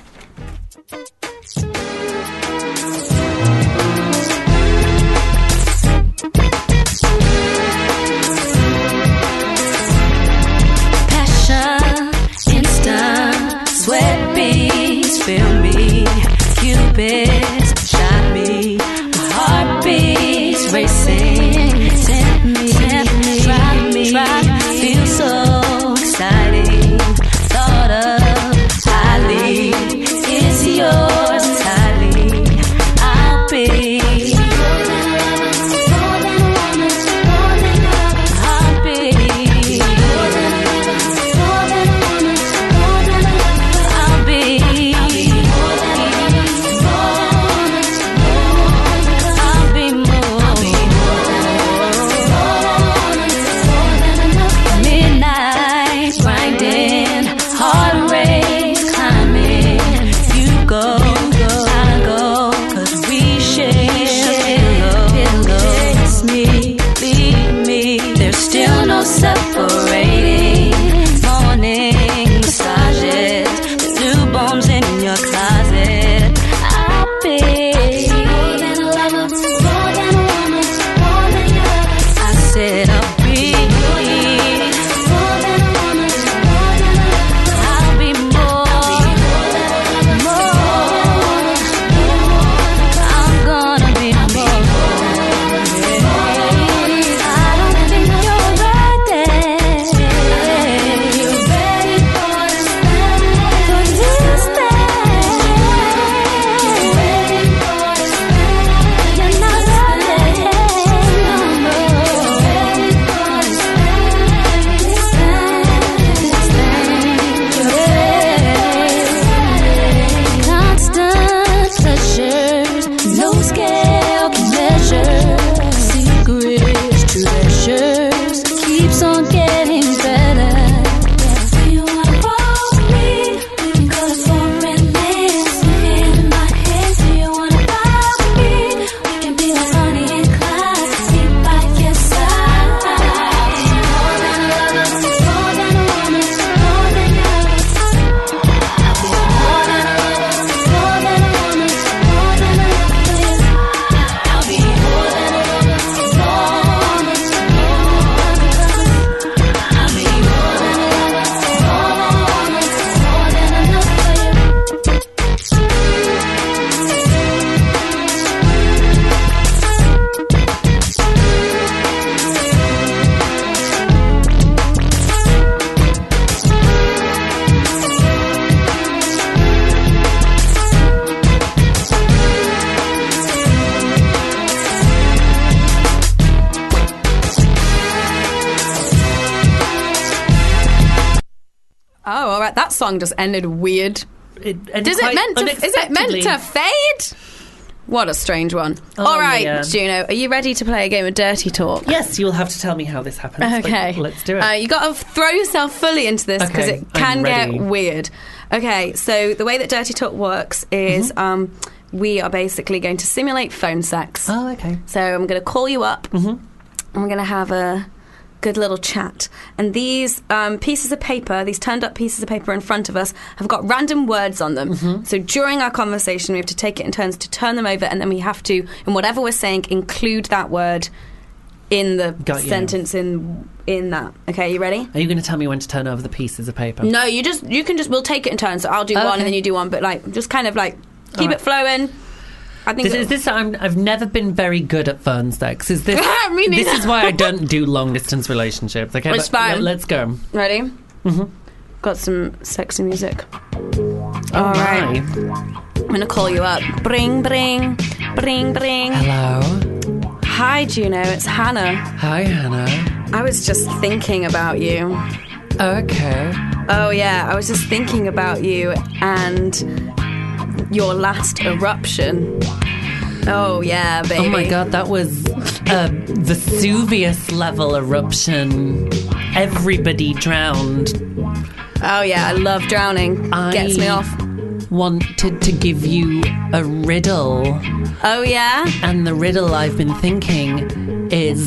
song just ended weird. Is Is it meant to fade? What a strange one. All right, Juno, are you ready to play a game of Dirty Talk? Yes, you'll have to tell me how this happens. Okay. Let's do it. You got to throw yourself fully into this because it can get weird. Okay, so the way that Dirty Talk works is we are basically going to simulate phone sex. Oh, okay. So I'm going to call you up and we're going to have a good little chat. And these pieces of paper, these turned up pieces of paper in front of us, have got random words on them. So during our conversation, we have to take it in turns to turn them over, and then we have to, in whatever we're saying, include that word in the sentence in that. Okay, you ready? Are you going to tell me when to turn over the pieces of paper? No, we'll take it in turns. So I'll do one and then you do one, but like just kind of like keep it flowing. I think I've never been very good at phone sex. Is this? Me neither. This is why I don't do long distance relationships. Okay, it's fine. Let's go. Ready? Got some sexy music. All right. I'm gonna call you up. Bring, bring, bring, bring. Hello. Hi, Juno. It's Hannah. Hi, Hannah. I was just thinking about you. Okay. Oh yeah, I was just thinking about you and your last eruption. Oh yeah, baby. Oh my god, that was a Vesuvius level eruption. Everybody drowned. Oh yeah, I love drowning. Gets me off. Wanted to give you a riddle. Oh yeah? And the riddle I've been thinking is,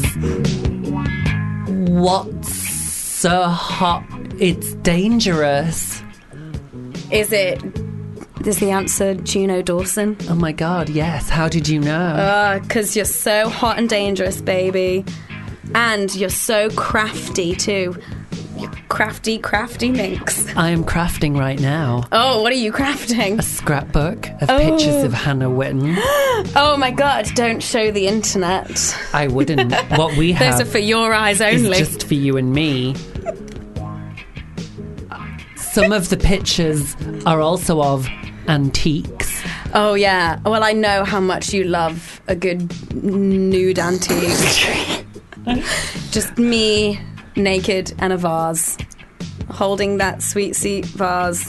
what's so hot it's dangerous? Is the answer Juno Dawson? Oh my god, yes. How did you know? 'Cause you're so hot and dangerous, baby. And you're so crafty too. You crafty minx. I am crafting right now. Oh, what are you crafting? A scrapbook of pictures of Hannah Witten. Oh my god, don't show the internet. I wouldn't. What we have those are for your eyes only. Is just for you and me. Some of the pictures are also of antiques. Oh yeah. Well, I know how much you love a good nude antique. Just me naked and a vase, holding that sweet vase.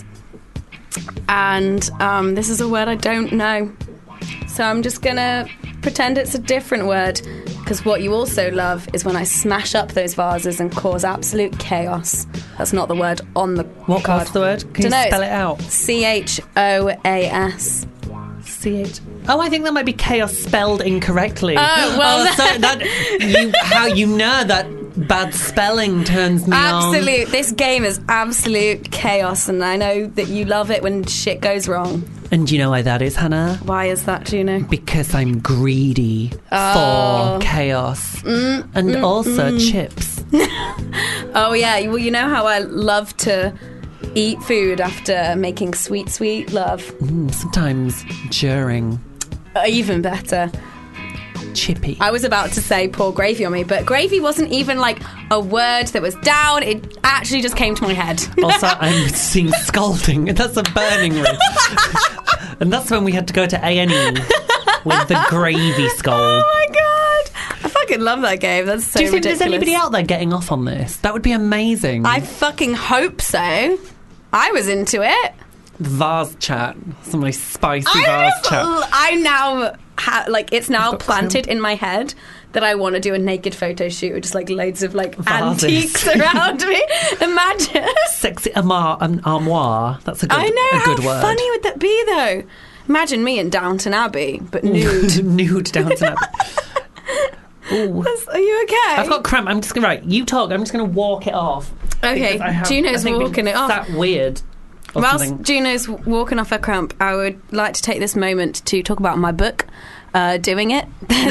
And this is a word I don't know, so I'm just gonna pretend it's a different word, because what you also love is when I smash up those vases and cause absolute chaos. That's not the word on the card. What's the word? Can you spell it out? CHOAS. Oh, I think that might be chaos spelled incorrectly. Oh, well, how you know that bad spelling turns me on. Absolute. This game is absolute chaos, and I know that you love it when shit goes wrong. And do you know why that is, Hannah? Why is that, Juno? Because I'm greedy for chaos. And also chips. Oh, yeah. Well, you know how I love to eat food after making sweet, sweet love. Sometimes during. Even better. Chippy. I was about to say pour gravy on me, but gravy wasn't even like a word that was down. It actually just came to my head. Also, I'm seeing scalding. That's a burning rib. And that's when we had to go to A&E with the gravy scald. Oh my god. I fucking love that game. That's so ridiculous. Do you think there's anybody out there getting off on this? That would be amazing. I fucking hope so. I was into it. Vase chat. Some really spicy vase chat. I now it's now planted in my head that I want to do a naked photo shoot with just like loads of like vases. Antiques around me. Imagine. Sexy armoire. That's a good, I know. a good how word. funny would that be though? Imagine me in Downton Abbey, but nude. Nude Downton Abbey. Ooh. Are you okay? I've got cramp. I'm just going to... Right, you talk. I'm just going to walk it off. Okay, Juno's walking it off. That weird. Whilst Juno's walking off her cramp, I would like to take this moment to talk about my book, Doing It.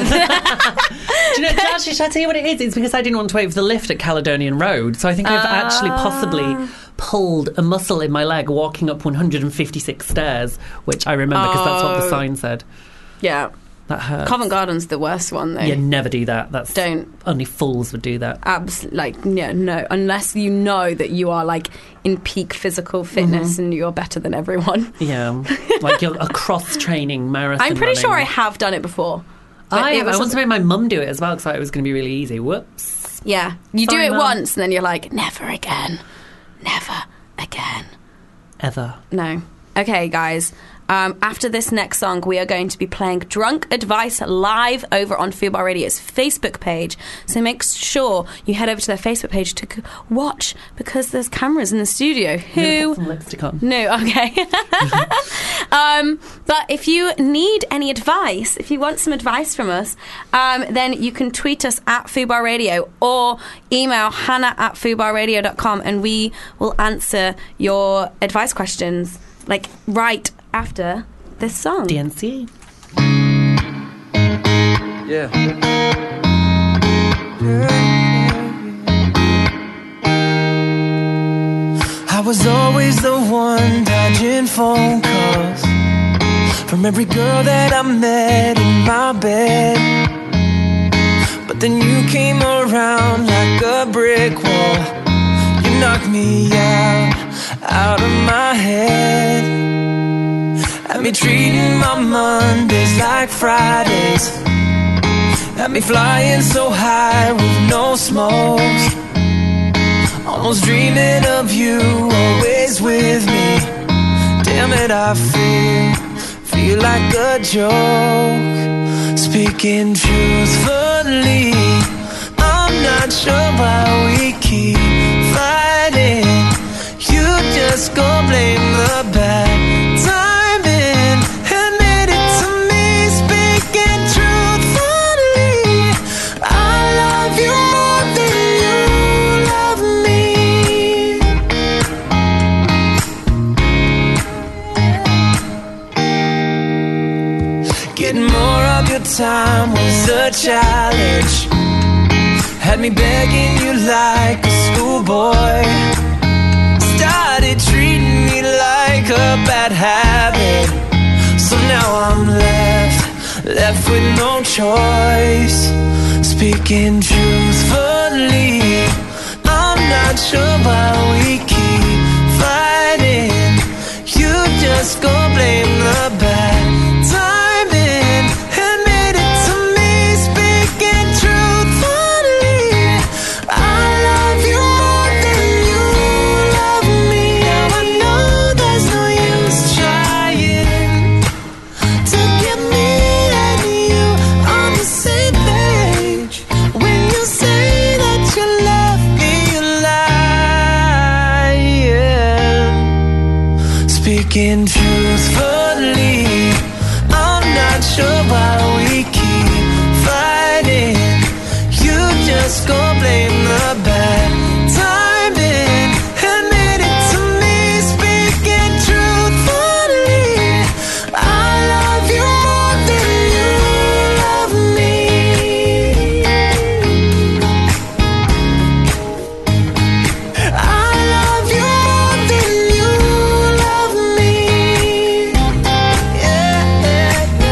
Should I tell you what it is? It's because I didn't want to wait for the lift at Caledonian Road, so I think I've actually possibly pulled a muscle in my leg walking up 156 stairs, which I remember because that's what the sign said. Yeah. That hurts. Covent Garden's the worst one, though. Yeah, never do that. Don't. Only fools would do that. No. Unless you know that you are, like, in peak physical fitness and you're better than everyone. Yeah. Like, you're a cross-training marathon I'm pretty sure I running. have done it before. I once made my mum do it as well because I thought it was going to be really easy. Whoops. Yeah. You Sorry, do it Mum. once and then you're like, never again. Never again. Ever. No. Okay, guys. After this next song, we are going to be playing Drunk Advice live over on Fubar Radio's Facebook page. So make sure you head over to their Facebook page to watch, because there's cameras in the studio. Who? Put some lipstick on. No, okay. But if you need any advice, if you want some advice from us, then you can tweet us at Fubar Radio or email hannah@fubarradio.com, and we will answer your advice questions like right after this song. DNC. Yeah. I was always the one dodging phone calls from every girl that I met in my bed. But then you came around like a brick wall. You knocked me out of my head. Had me treating my Mondays like Fridays. Had me flying so high with no smokes. Almost dreaming of you, always with me. Damn it, I feel like a joke. Speaking truthfully, I'm not sure why we keep fighting. You just go blame the bad timing. Admit it to me, speaking truthfully. I love you more than you love me. Getting more of your time was a challenge. Had me begging you like a schoolboy. Started treating me like a bad habit. So now I'm left with no choice. Speaking truthfully, I'm not sure why we keep fighting. You just go blame the bad timing. Admit it to me, speaking truthfully. I love you more than you love me. Now I know there's no use trying to get me and you on the same page. When you say that you love me, you lie. Speaking truthfully, I'm not sure why we keep fighting. You just go blame the bad timing. Admit it to me, speaking truthfully. I love you more than you love me. I love you more than you love me. Yeah,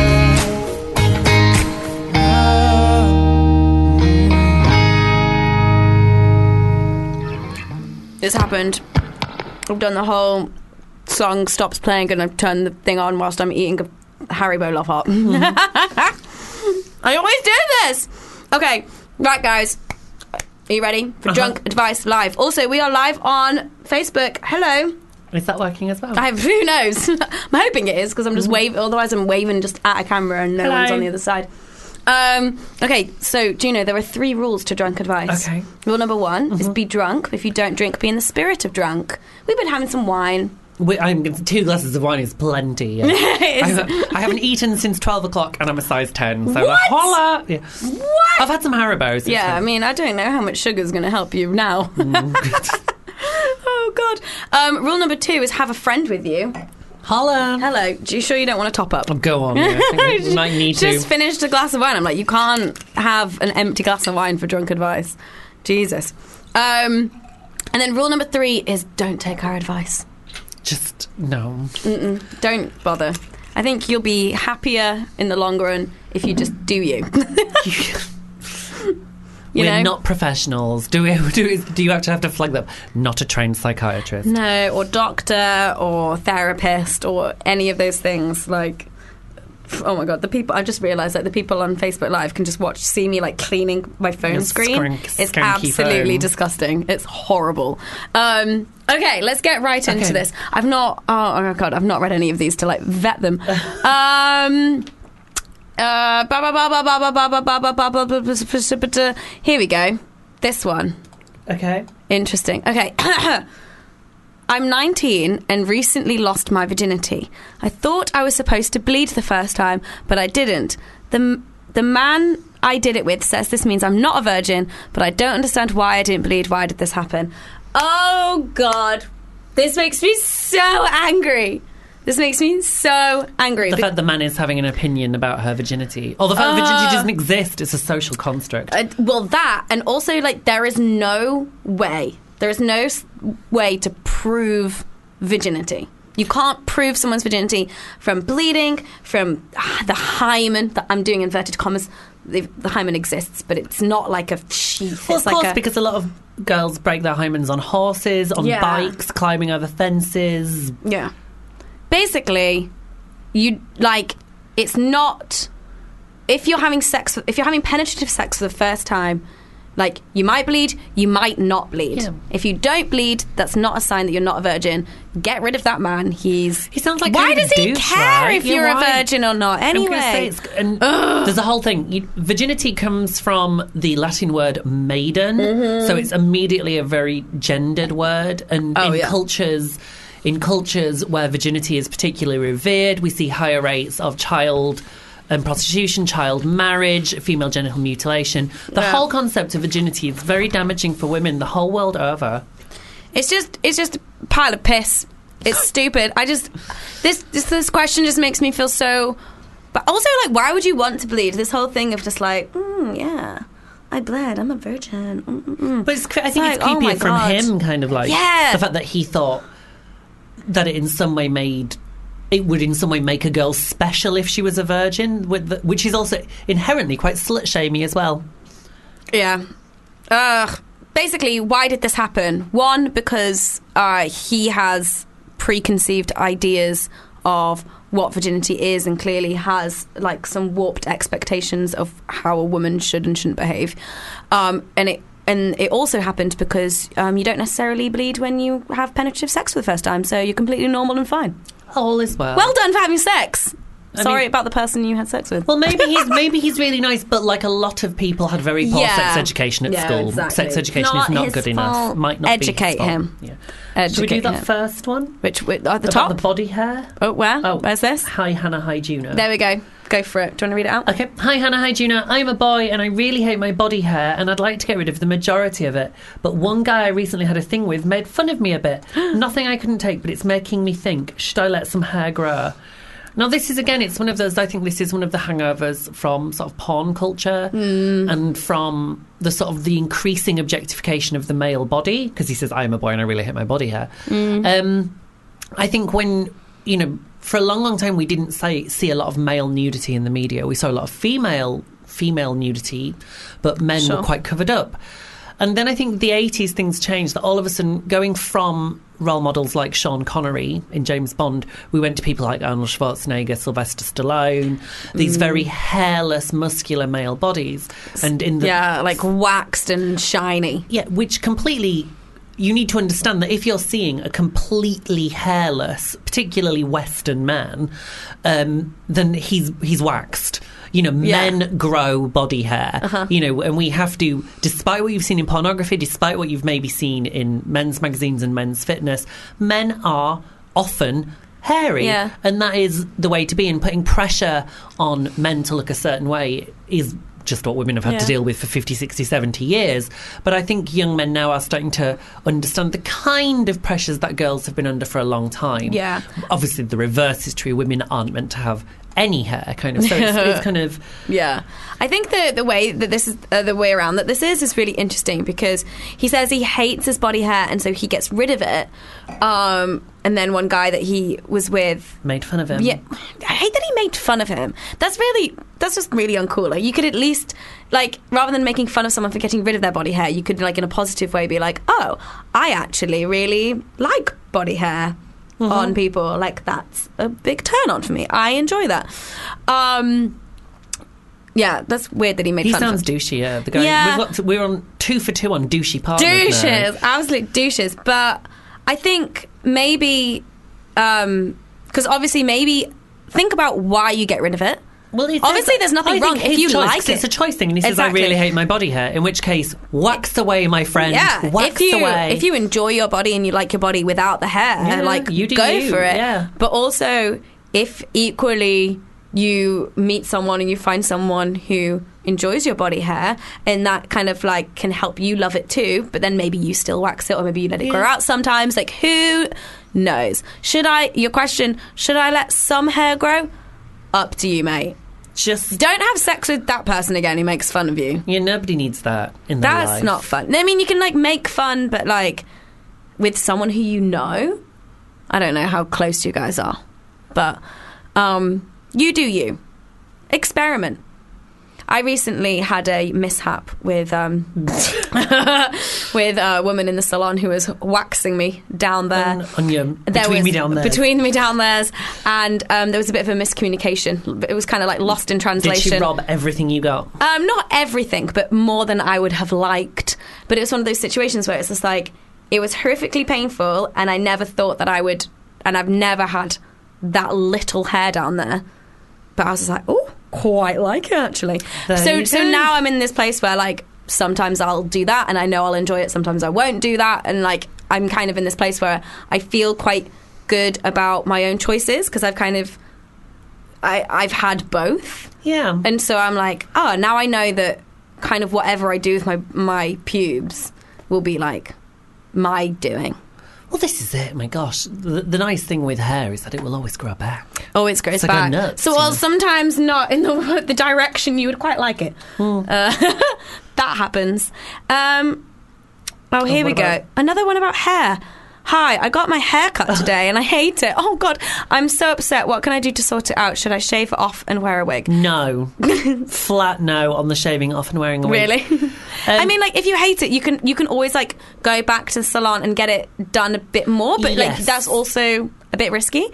This happened. I've done the whole song stops playing and I've turned the thing on whilst I'm eating a Haribo Love Heart. I always do this. Okay, right, guys. Are you ready for Drunk Advice Live? Also, we are live on Facebook. Hello. Is that working as well? Who knows? I'm hoping it is, because I'm just waving. Otherwise, I'm waving just at a camera and no one's on the other side. Okay, so Juno, there are 3 rules to Drunk Advice. Okay. Rule number 1 is be drunk. If you don't drink, be in the spirit of drunk. We've been having some wine. 2 glasses of wine is plenty. Yeah. I haven't eaten since 12 o'clock and I'm a size 10. So What? holla! Yeah. What? I've had some Haribos. Yeah, I mean, I don't know how much sugar's going to help you now. Oh, God. Rule number 2 is have a friend with you. Holla! Hello. Are you sure you don't want to top up? Go on. Yeah. I think we might need to. Just finished a glass of wine. I'm like, you can't have an empty glass of wine for Drunk Advice. Jesus. And then rule number 3 is don't take our advice. Just, no. Don't bother. I think you'll be happier in the long run if you just do you. We're not professionals. Do you actually have to flag that? Not a trained psychiatrist. No, or doctor, or therapist, or any of those things. Like, Oh my god, the people! I just realised that the people on Facebook Live can just see me like cleaning my phone screen. It's absolutely disgusting. It's horrible. Okay, let's get right into this. I've not. Oh my god, I've not read any of these to like vet them. Here we go. This one. Okay. Interesting. Okay. I'm 19 and recently lost my virginity. I thought I was supposed to bleed the first time, but I didn't. The man I did it with says this means I'm not a virgin, but I don't understand why I didn't bleed. Why did this happen? Oh, God. This makes me so angry. This makes me so angry. The fact the man is having an opinion about her virginity. Or the fact that virginity doesn't exist. It's a social construct. Well, that. And also, like, there is no way to prove virginity. You can't prove someone's virginity from bleeding, from the hymen. I'm doing inverted commas. The hymen exists, but it's not like a sheath. Well, of course, because a lot of girls break their hymens on horses, on bikes, climbing over fences. Yeah. Basically, it's not... If you're having penetrative sex for the first time, like, you might bleed, you might not bleed. Yeah. If you don't bleed, that's not a sign that you're not a virgin. Get rid of that man. He sounds like... Why does he care if you're a virgin or not? Anyway. There's a whole thing. Virginity comes from the Latin word maiden, so it's immediately a very gendered word. And in cultures where virginity is particularly revered, we see higher rates of child prostitution, child marriage, female genital mutilation. The whole concept of virginity is very damaging for women the whole world over. It's just a pile of piss. It's stupid. This question just makes me feel so... But also, like, why would you want to bleed? This whole thing of just like, I bled, I'm a virgin. But I think it's creepier from him, kind of like the fact that he thought that it would in some way make a girl special if she was a virgin, which is also inherently quite slut-shamey as well. Yeah. Basically, why did this happen? One, because he has preconceived ideas of what virginity is and clearly has like some warped expectations of how a woman should and shouldn't behave. And it also happened because you don't necessarily bleed when you have penetrative sex for the first time, so you're completely normal and fine. All is well. Well done for having sex. Sorry about the person you had sex with. Well, maybe he's really nice, but like a lot of people had very poor sex education at school. Exactly. Sex education is not good enough. Might not educate be him. Yeah. Should we do that first one? Which at the top? About the body hair. Oh, where? Where's this? Hi Hannah, hi Juno. There we go. Go for it. Do you want to read it out? Okay. Hi Hannah, hi Juno. I'm a boy and I really hate my body hair and I'd like to get rid of the majority of it. But one guy I recently had a thing with made fun of me a bit. Nothing I couldn't take, but it's making me think, should I let some hair grow? Now, this is, again, it's one of those, I think this is one of the hangovers from sort of porn culture and from the sort of the increasing objectification of the male body, because he says, I am a boy and I really hate my body hair. I think when, for a long, long time, we didn't see a lot of male nudity in the media. We saw a lot of female nudity, but men were quite covered up. And then I think the 80s things changed, that all of a sudden, going from role models like Sean Connery in James Bond, we went to people like Arnold Schwarzenegger, Sylvester Stallone, these very hairless, muscular male bodies. And like waxed and shiny. Yeah, which completely... You need to understand that if you're seeing a completely hairless, particularly Western man, then he's waxed. Men grow body hair, and we have to, despite what you've seen in pornography, despite what you've maybe seen in men's magazines and men's fitness, men are often hairy. Yeah. And that is the way to be. And putting pressure on men to look a certain way is just what women have had to deal with for 50, 60, 70 years. But I think young men now are starting to understand the kind of pressures that girls have been under for a long time. Yeah. Obviously, the reverse is true. Women aren't meant to have any hair, kind of. So it's kind of... Yeah. I think the way that this is, the way around that this is really interesting, because he says he hates his body hair and so he gets rid of it. And then one guy that he was with... made fun of him. Yeah. I hate that he made fun of him. That's just really uncool. Like, you could at least, like, rather than making fun of someone for getting rid of their body hair, you could, like, in a positive way be like, oh, I actually really like body hair. on people, like, that's a big turn on for me. I enjoy that. Yeah, that's weird that he made He fun sounds of him. douchey, yeah. The guy, Yeah. we're on 2 for 2 on douchey partners Douches, now. absolute douches. But I think maybe, because obviously maybe think about why you get rid of it. Well, obviously there's nothing wrong if you like it. It's a choice thing, and he says, Exactly. I really hate my body hair, in which case, wax away, my friend. Yeah, wax away. If you enjoy your body and you like your body without the hair, Yeah, like, you do go you, for it. yeah. But also, if equally you meet someone and you find someone who enjoys your body hair and that kind of like can help you love it too, but then maybe you still wax it or maybe you let it grow out sometimes, like, who knows? Your question, should I let some hair grow? Up to you, mate. Just don't have sex with that person again who makes fun of you. Yeah, nobody needs that in their life. That's not fun. I mean, you can like make fun, but like with someone who you know. I don't know how close you guys are, but you do you. Experiment. I recently had a mishap with with a woman in the salon who was waxing me down there. Between me down there. Between me down there. And there was a bit of a miscommunication. It was kind of like lost in translation. Did she rob everything you got? Not everything, but more than I would have liked. But it was one of those situations where it's just like, it was horrifically painful, and I never thought that I would, and I've never had that little hair down there. But I was just like, oh, quite like it, actually. So now I'm in this place where, like, sometimes I'll do that and I know I'll enjoy it, sometimes I won't do that, and like I'm kind of in this place where I feel quite good about my own choices because I've kind of I've had both. Yeah. And so I'm like, oh, now I know that kind of whatever I do with my pubes will be like my doing. Well, this is it. My gosh, the nice thing with hair is that it will always grow back. Always grows It's like back. a nut, so, well, sometimes not in the direction you would quite like it. That happens. Here we go. Another one about hair. Hi, I got my hair cut today and I hate it. Oh, God, I'm so upset. What can I do to sort it out? Should I shave it off and wear a wig? No. Flat no on the shaving off and wearing a wig. Really? I mean, like, if you hate it, you can always, like, go back to the salon and get it done a bit more. But, like, that's also a bit risky.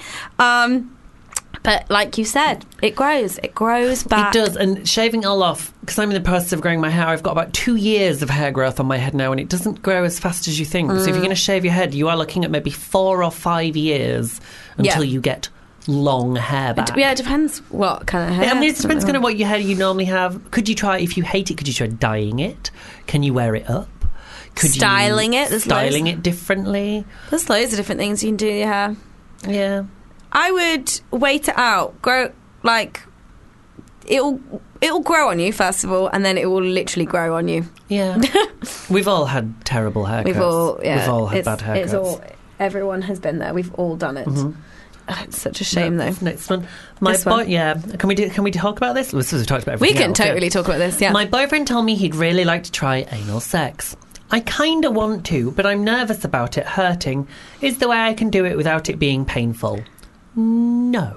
But like you said, it grows back. It does, and shaving it all off, because I'm in the process of growing my hair, I've got about 2 years of hair growth on my head now, and it doesn't grow as fast as you think. So if you're going to shave your head, you are looking at maybe 4 or 5 years until you get long hair back. Yeah, it depends what kind of hair. I mean, it depends kind of what your hair you normally have. Could you try, if you hate it, could you try dyeing it? Can you wear it up? Could styling you it? Styling it differently? There's loads of different things you can do to your hair. Yeah. I would wait it out. Grow, like, it'll grow on you first of all, and then it will literally grow on you. Yeah. We've all had terrible haircuts. We've all had bad haircuts. Everyone has been there. We've all done it. It's such a shame, though. Next one. Can we talk about this? We've talked about everything. We can totally talk about this, yeah. My boyfriend told me he'd really like to try anal sex. I kind of want to, but I'm nervous about it hurting. Is there a way I can do it without it being painful? No.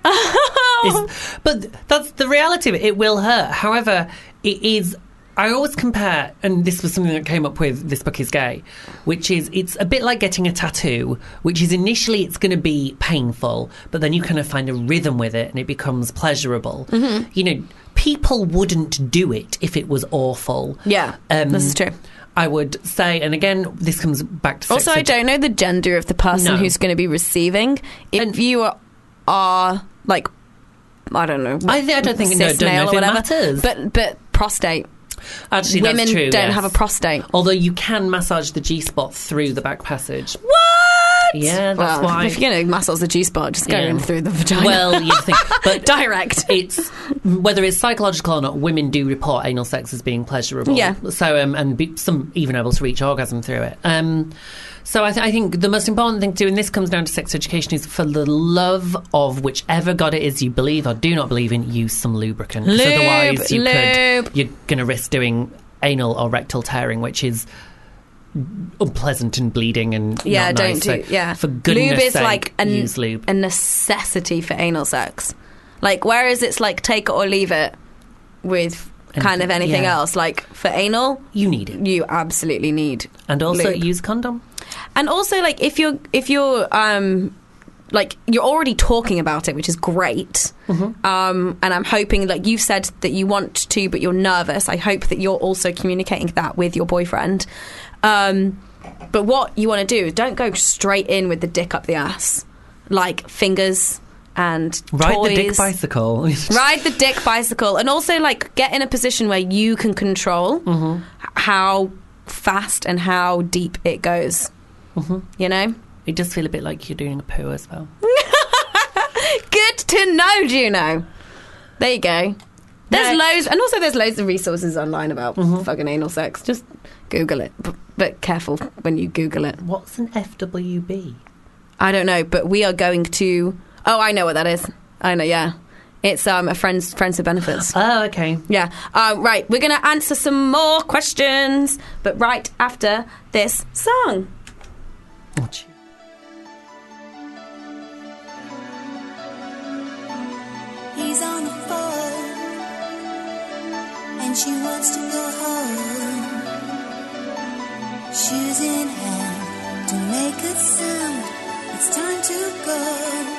But that's the reality of it. It will hurt. However, it is... I always compare, and this was something that came up with This Book Is Gay, which is, it's a bit like getting a tattoo, which is initially it's going to be painful, but then you kind of find a rhythm with it and it becomes pleasurable. Mm-hmm. You know, people wouldn't do it if it was awful. Yeah, this is true. I would say, and again, this comes back to... Also, I don't know the gender of the person who's going to be receiving. If you are, like, I don't know. I don't think it matters. But prostate. Actually, women that's true, don't have a prostate. Although you can massage the G-spot through the back passage. What? Yeah, that's why. If you're going to massage the G-spot, just go in through the vagina. Well, you think, but direct. It's whether it's psychological or not. Women do report anal sex as being pleasurable. Yeah. So some even able to reach orgasm through it. So I think the most important thing to do, and this comes down to sex education, is for the love of whichever god it is you believe or do not believe in, use some lubricant. Because otherwise you're going to risk doing anal or rectal tearing, which is unpleasant and bleeding and not nice. For goodness lube is sake, like use lube. A necessity for anal sex. Like, whereas it's like take it or leave it with kind of anything else. Like, for anal, you need it. You absolutely need. And also lube. use condom. And also, like, if you're like, you're already talking about it, which is great. And I'm hoping, like you've said that you want to, but you're nervous. I hope that you're also communicating that with your boyfriend. But what you want to do is don't go straight in with the dick up the ass, like fingers and ride toys. the dick bicycle. Ride the dick bicycle, and also like get in a position where you can control how fast and how deep it goes. You know, it does feel a bit like you're doing a poo as well. Good to know, Juno. There you go. There's loads, and also there's loads of resources online about fucking anal sex. Just Google it, but careful when you Google it. What's an FWB? I don't know, but we are going to. Oh, I know what that is. I know, yeah. It's a friends with benefits. Oh, okay. Yeah. Right, we're going to answer some more questions, but right after this song. Oh, He's on the phone, and she wants to go home. Shoes in hand to make a sound. It's time to go.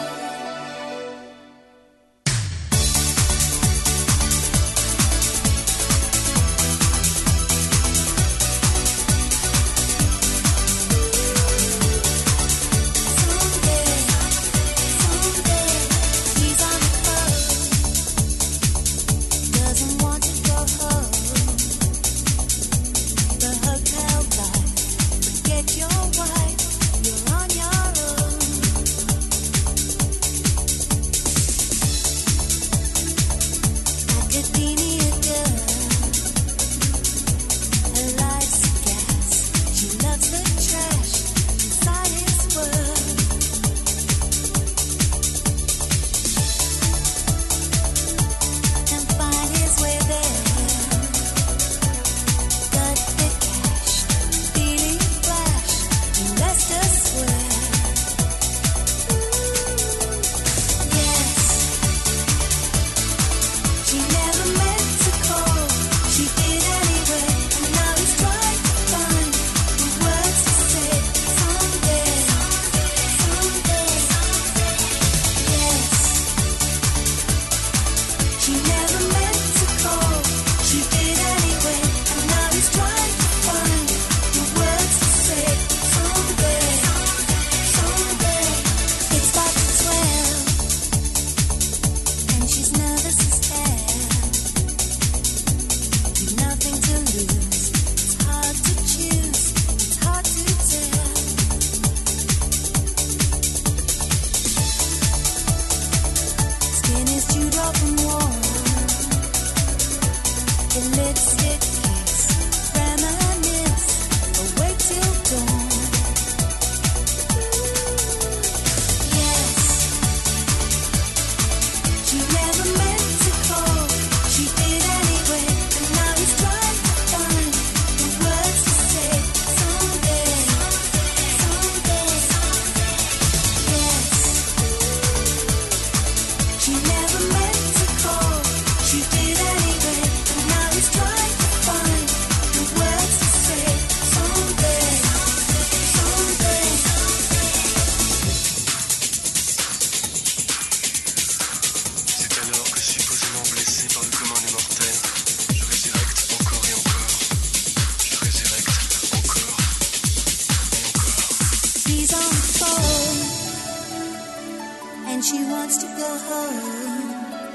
She wants to go home.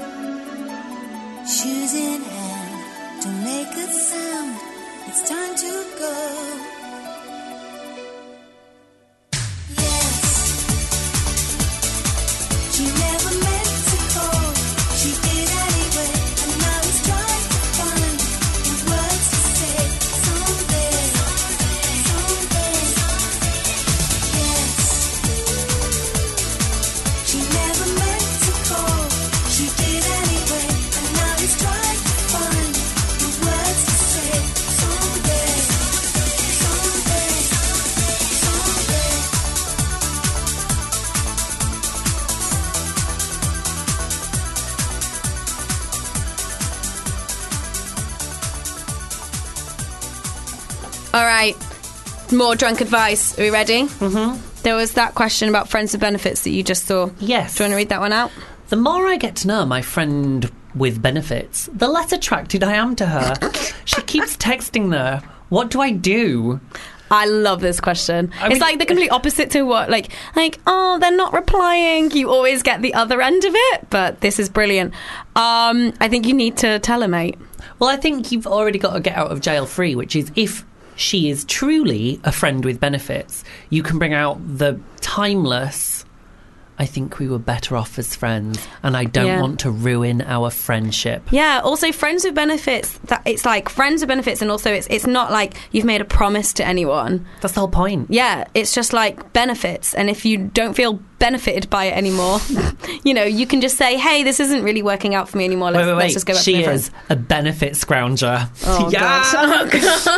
Shoes in hand to make a sound. It's time to go. All right, more drunk advice. Are we ready? There was that question about friends with benefits that you just saw. Yes. Do you want to read that one out? The more I get to know my friend with benefits, the less attracted I am to her. She keeps texting there. What do I do? I love this question. It's like the complete opposite to what, like, oh, they're not replying. You always get the other end of it, but this is brilliant. I think you need to tell her, mate. Well, I think you've already got to get out of jail free, which is if she is truly a friend with benefits, you can bring out the timeless, I think we were better off as friends, and I don't want to ruin our friendship. Yeah, also friends with benefits, that it's like friends with benefits, and also it's not like you've made a promise to anyone. That's the whole point. Yeah, it's just like benefits, and if you don't feel benefited by it anymore, you know, you can just say, hey, this isn't really working out for me anymore. Let's just go back to my friends. She is a benefit scrounger. Oh, God.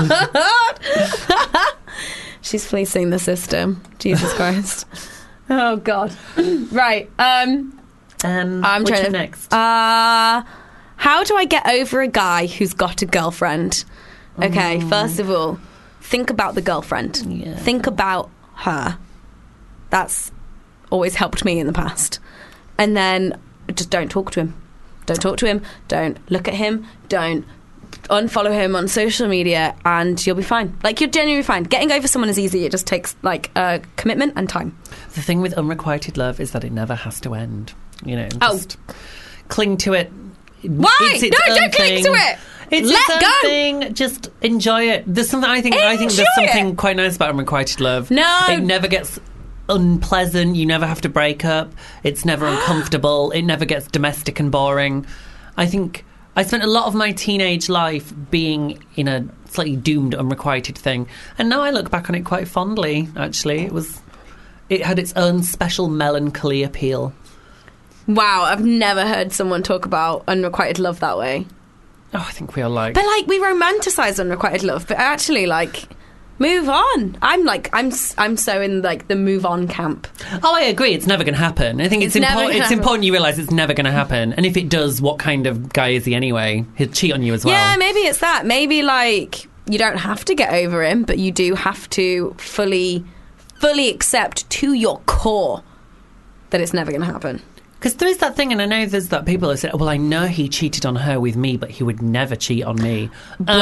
Oh, God. She's fleecing the system. Jesus Christ. Oh, God. Right. I'm trying to next. How do I get over a guy who's got a girlfriend? Okay, first of all, think about the girlfriend. Yeah. Think about her. That's always helped me in the past. And then just don't talk to him. Don't talk to him. Don't look at him. Don't unfollow him on social media, and you'll be fine. Like, you're genuinely fine. Getting over someone is easy. It just takes like commitment and time. The thing with unrequited love is that it never has to end. You know, just cling to it. Why? No, don't cling to it. It's Let its own go. thing. Just enjoy it. There's something I think there's something quite nice about unrequited love. No, it never gets unpleasant. You never have to break up. It's never uncomfortable. It never gets domestic and boring. I think I spent a lot of my teenage life being in a slightly doomed unrequited thing, and now I look back on it quite fondly. Actually, it had its own special melancholy appeal. Wow, I've never heard someone talk about unrequited love that way. Oh, I think we are like... But, like, we romanticize unrequited love, but actually, like, move on. I'm so in, like, the move on camp. Oh, I agree. It's never going to happen. I think it's important you realise it's never going to happen. And if it does, what kind of guy is he anyway? He'll cheat on you as well. Yeah, maybe it's that. Maybe, like, you don't have to get over him, but you do have to fully accept to your core that it's never going to happen. Because there is that thing, and I know there's that people that say, well, I know he cheated on her with me, but he would never cheat on me. Bullshit.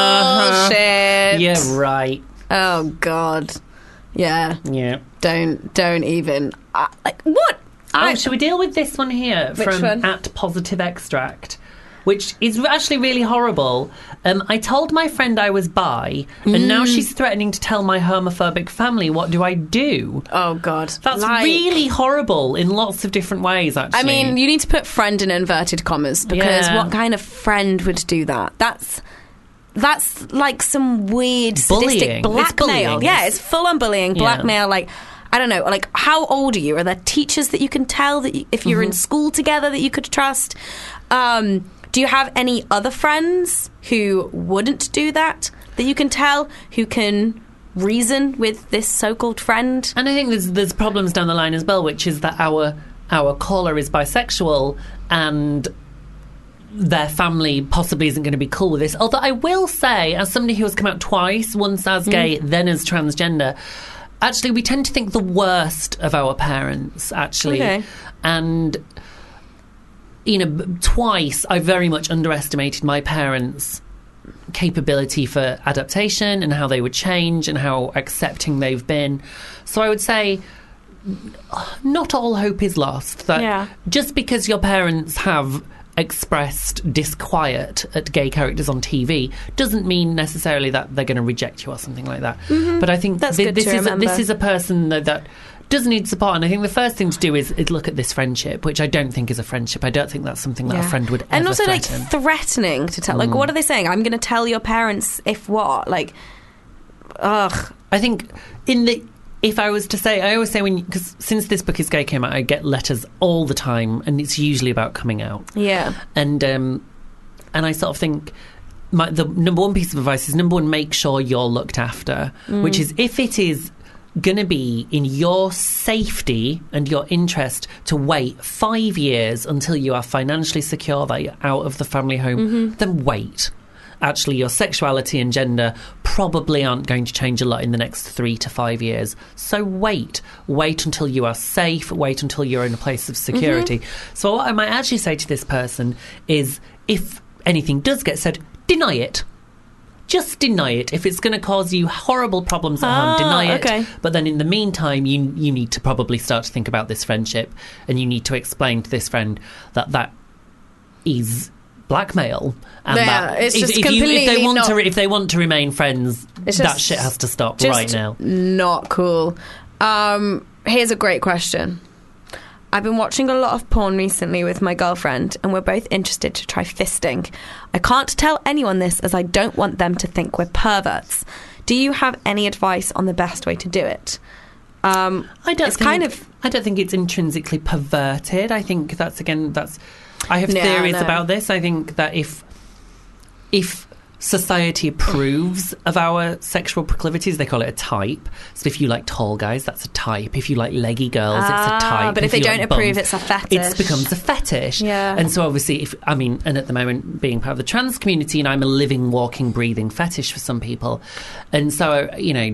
Yeah, right. Oh, God. Yeah. Yeah. Don't even... like, what? Should we deal with this one here? Which from one? @PositiveExtract, which is actually really horrible. I told my friend I was bi, and now she's threatening to tell my homophobic family. What do I do? Oh, God. That's really horrible in lots of different ways, actually. I mean, you need to put friend in inverted commas, because what kind of friend would do that? That's like some weird sadistic blackmail. Yeah, it's full-on bullying, blackmail, like... I don't know, like, how old are you? Are there teachers that you can tell that if you're in school together that you could trust? Do you have any other friends who wouldn't do that you can tell, who can reason with this so-called friend? And I think there's problems down the line as well, which is that our caller is bisexual and their family possibly isn't going to be cool with this. Although I will say, as somebody who has come out twice, once as gay, then as transgender... Actually, we tend to think the worst of our parents, actually. Okay. And, you know, twice I very much underestimated my parents' capability for adaptation and how they would change and how accepting they've been. So I would say not all hope is lost. That just because your parents have expressed disquiet at gay characters on TV doesn't mean necessarily that they're going to reject you or something like that. But I think this is a person that does need support, and I think the first thing to do is look at this friendship, which I don't think is a friendship. I don't think that's something that a friend would ever and also threaten. Like threatening to tell, like, what are they saying? I'm going to tell your parents if what? Like, ugh. I think if I was to say, I always say, because since this book is gay came out, I get letters all the time, and it's usually about coming out. Yeah. And I sort of think the number one piece of advice is, number one, make sure you're looked after, which is if it is going to be in your safety and your interest to wait 5 years until you are financially secure that you're out of the family home, then wait. Actually, your sexuality and gender probably aren't going to change a lot in the next 3 to 5 years. So wait until you are safe, wait until you're in a place of security. So what I might actually say to this person is, if anything does get said, deny it. Just deny it. If it's going to cause you horrible problems at home, deny it. Okay. But then in the meantime, you need to probably start to think about this friendship, and you need to explain to this friend that is blackmail, and that it's just if they want to remain friends, that shit has to stop right now. Not cool. Here's a great question. I've been watching a lot of porn recently with my girlfriend, and we're both interested to try fisting. I can't tell anyone this as I don't want them to think we're perverts. Do you have any advice on the best way to do it? I don't think it's intrinsically perverted. I think that's I have theories about this. I think that if society approves of our sexual proclivities, they call it a type. So if you like tall guys, that's a type. If you like leggy girls, it's a type. But if they don't approve, it's a fetish. It becomes a fetish. Yeah. And so obviously, and at the moment, being part of the trans community, and I'm a living, walking, breathing fetish for some people. And so,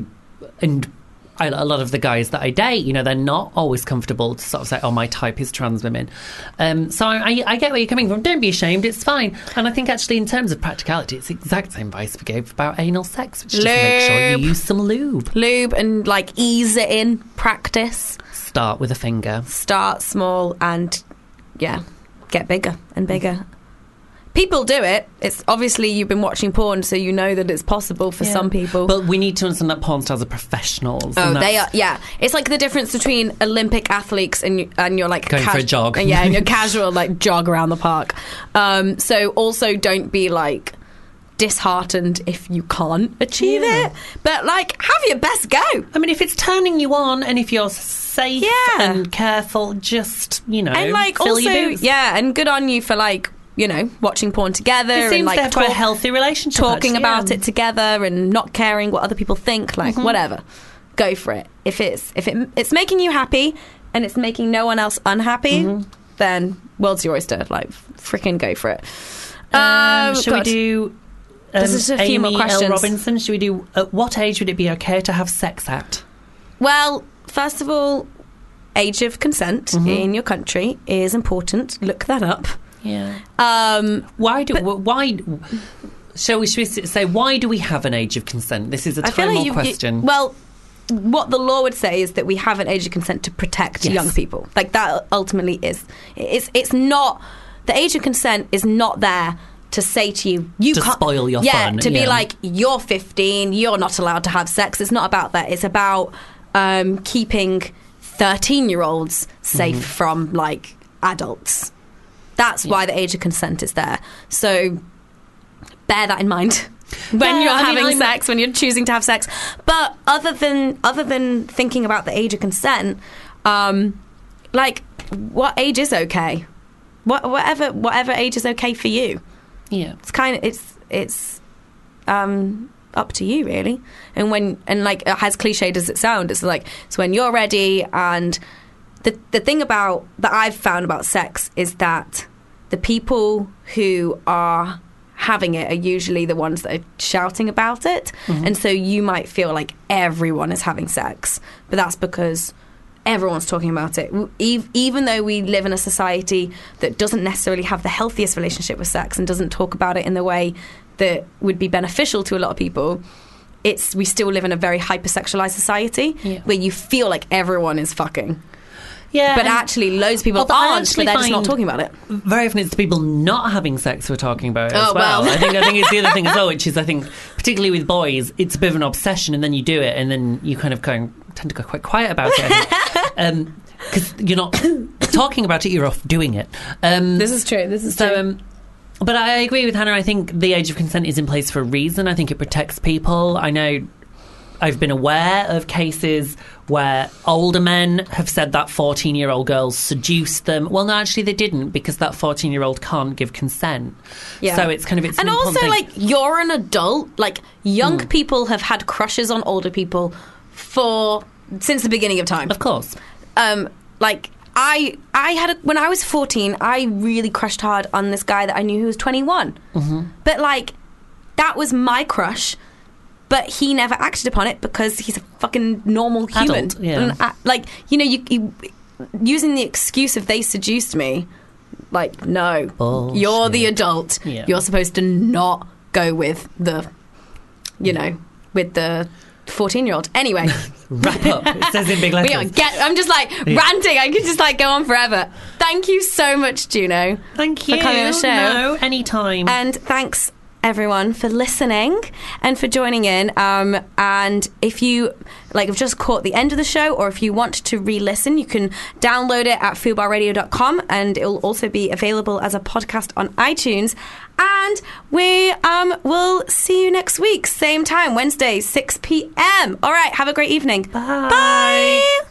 a lot of the guys that I date, they're not always comfortable to sort of say, oh, my type is trans women. So I get where you're coming from. Don't be ashamed. It's fine. And I think actually in terms of practicality, it's the exact same advice we gave about anal sex, which is just make sure you use some lube. Lube and ease it in. Practice. Start with a finger. Start small and, get bigger and bigger. People do it. It's obviously you've been watching porn, so you know that it's possible for some people. But we need to understand that porn stars are professionals. Oh, they are. Yeah, it's like the difference between Olympic athletes and you're like going for a jog. Yeah, and you're casual jog around the park. So also don't be disheartened if you can't achieve it. But have your best go. I mean, if it's turning you on, and if you're safe and careful, just and fill your boots. And good on you for watching porn together and a healthy relationship, talking about it together and not caring what other people think, whatever. Go for it. If it's making you happy and it's making no one else unhappy, then world's your oyster. Freaking go for it. Should we do There's just a few more questions. L. Robinson, should we do at what age would it be okay to have sex at? Well, first of all, age of consent in your country is important. Look that up. Yeah. Shall we say why do we have an age of consent? This is a time question. Well, what the law would say is that we have an age of consent to protect young people. That ultimately is. It's not. The age of consent is not there to say to you to can't spoil your fun. To be you're 15, you're not allowed to have sex. It's not about that. It's about keeping 13-year-olds safe from adults. That's why the age of consent is there. So bear that in mind when you're having sex, when you're choosing to have sex. But other than thinking about the age of consent, what age is okay? Whatever age is okay for you. Yeah, it's up to you really. And as cliched as it sounds, it's when you're ready. And the thing that I've found about sex is that the people who are having it are usually the ones that are shouting about it. And so you might feel like everyone is having sex, but that's because everyone's talking about it. Even though we live in a society that doesn't necessarily have the healthiest relationship with sex and doesn't talk about it in the way that would be beneficial to a lot of people, we still live in a very hypersexualized society where you feel like everyone is fucking. Yeah, but actually loads of people aren't, but they're just not talking about it. Very often it's the people not having sex who are talking about it as well. I think it's the other thing as well, which is I think particularly with boys, it's a bit of an obsession, and then you do it, and then you kind of tend to go quite quiet about it. Because you're not talking about it, you're off doing it. This is true. But I agree with Hannah. I think the age of consent is in place for a reason. I think it protects people. I know I've been aware of cases where older men have said that 14-year-old girls seduced them. Well, no, actually they didn't, because that 14-year-old can't give consent. Yeah. So it's kind of... And also, you're an adult. Young people have had crushes on older people since the beginning of time. Of course. I had when I was 14, I really crushed hard on this guy that I knew who was 21. But, that was my crush. but he never acted upon it because he's a fucking normal human. Adult, yeah. And, like, you know, you using the excuse of they seduced me, like, no. Bullshit. You're the adult. Yeah. You're supposed to not go with the, you know, with the 14-year-old. Anyway. Wrap up. It says in big letters. I'm just like ranting. I could just like go on forever. Thank you so much, Juno. Thank you for coming on the show. No, anytime. And thanks everyone for listening and for joining in. And if you have just caught the end of the show, or if you want to re-listen, you can download it at foodbarradio.com, and it will also be available as a podcast on iTunes. And we will see you next week, same time, Wednesday, 6 p.m. All right, have a great evening. Bye. Bye.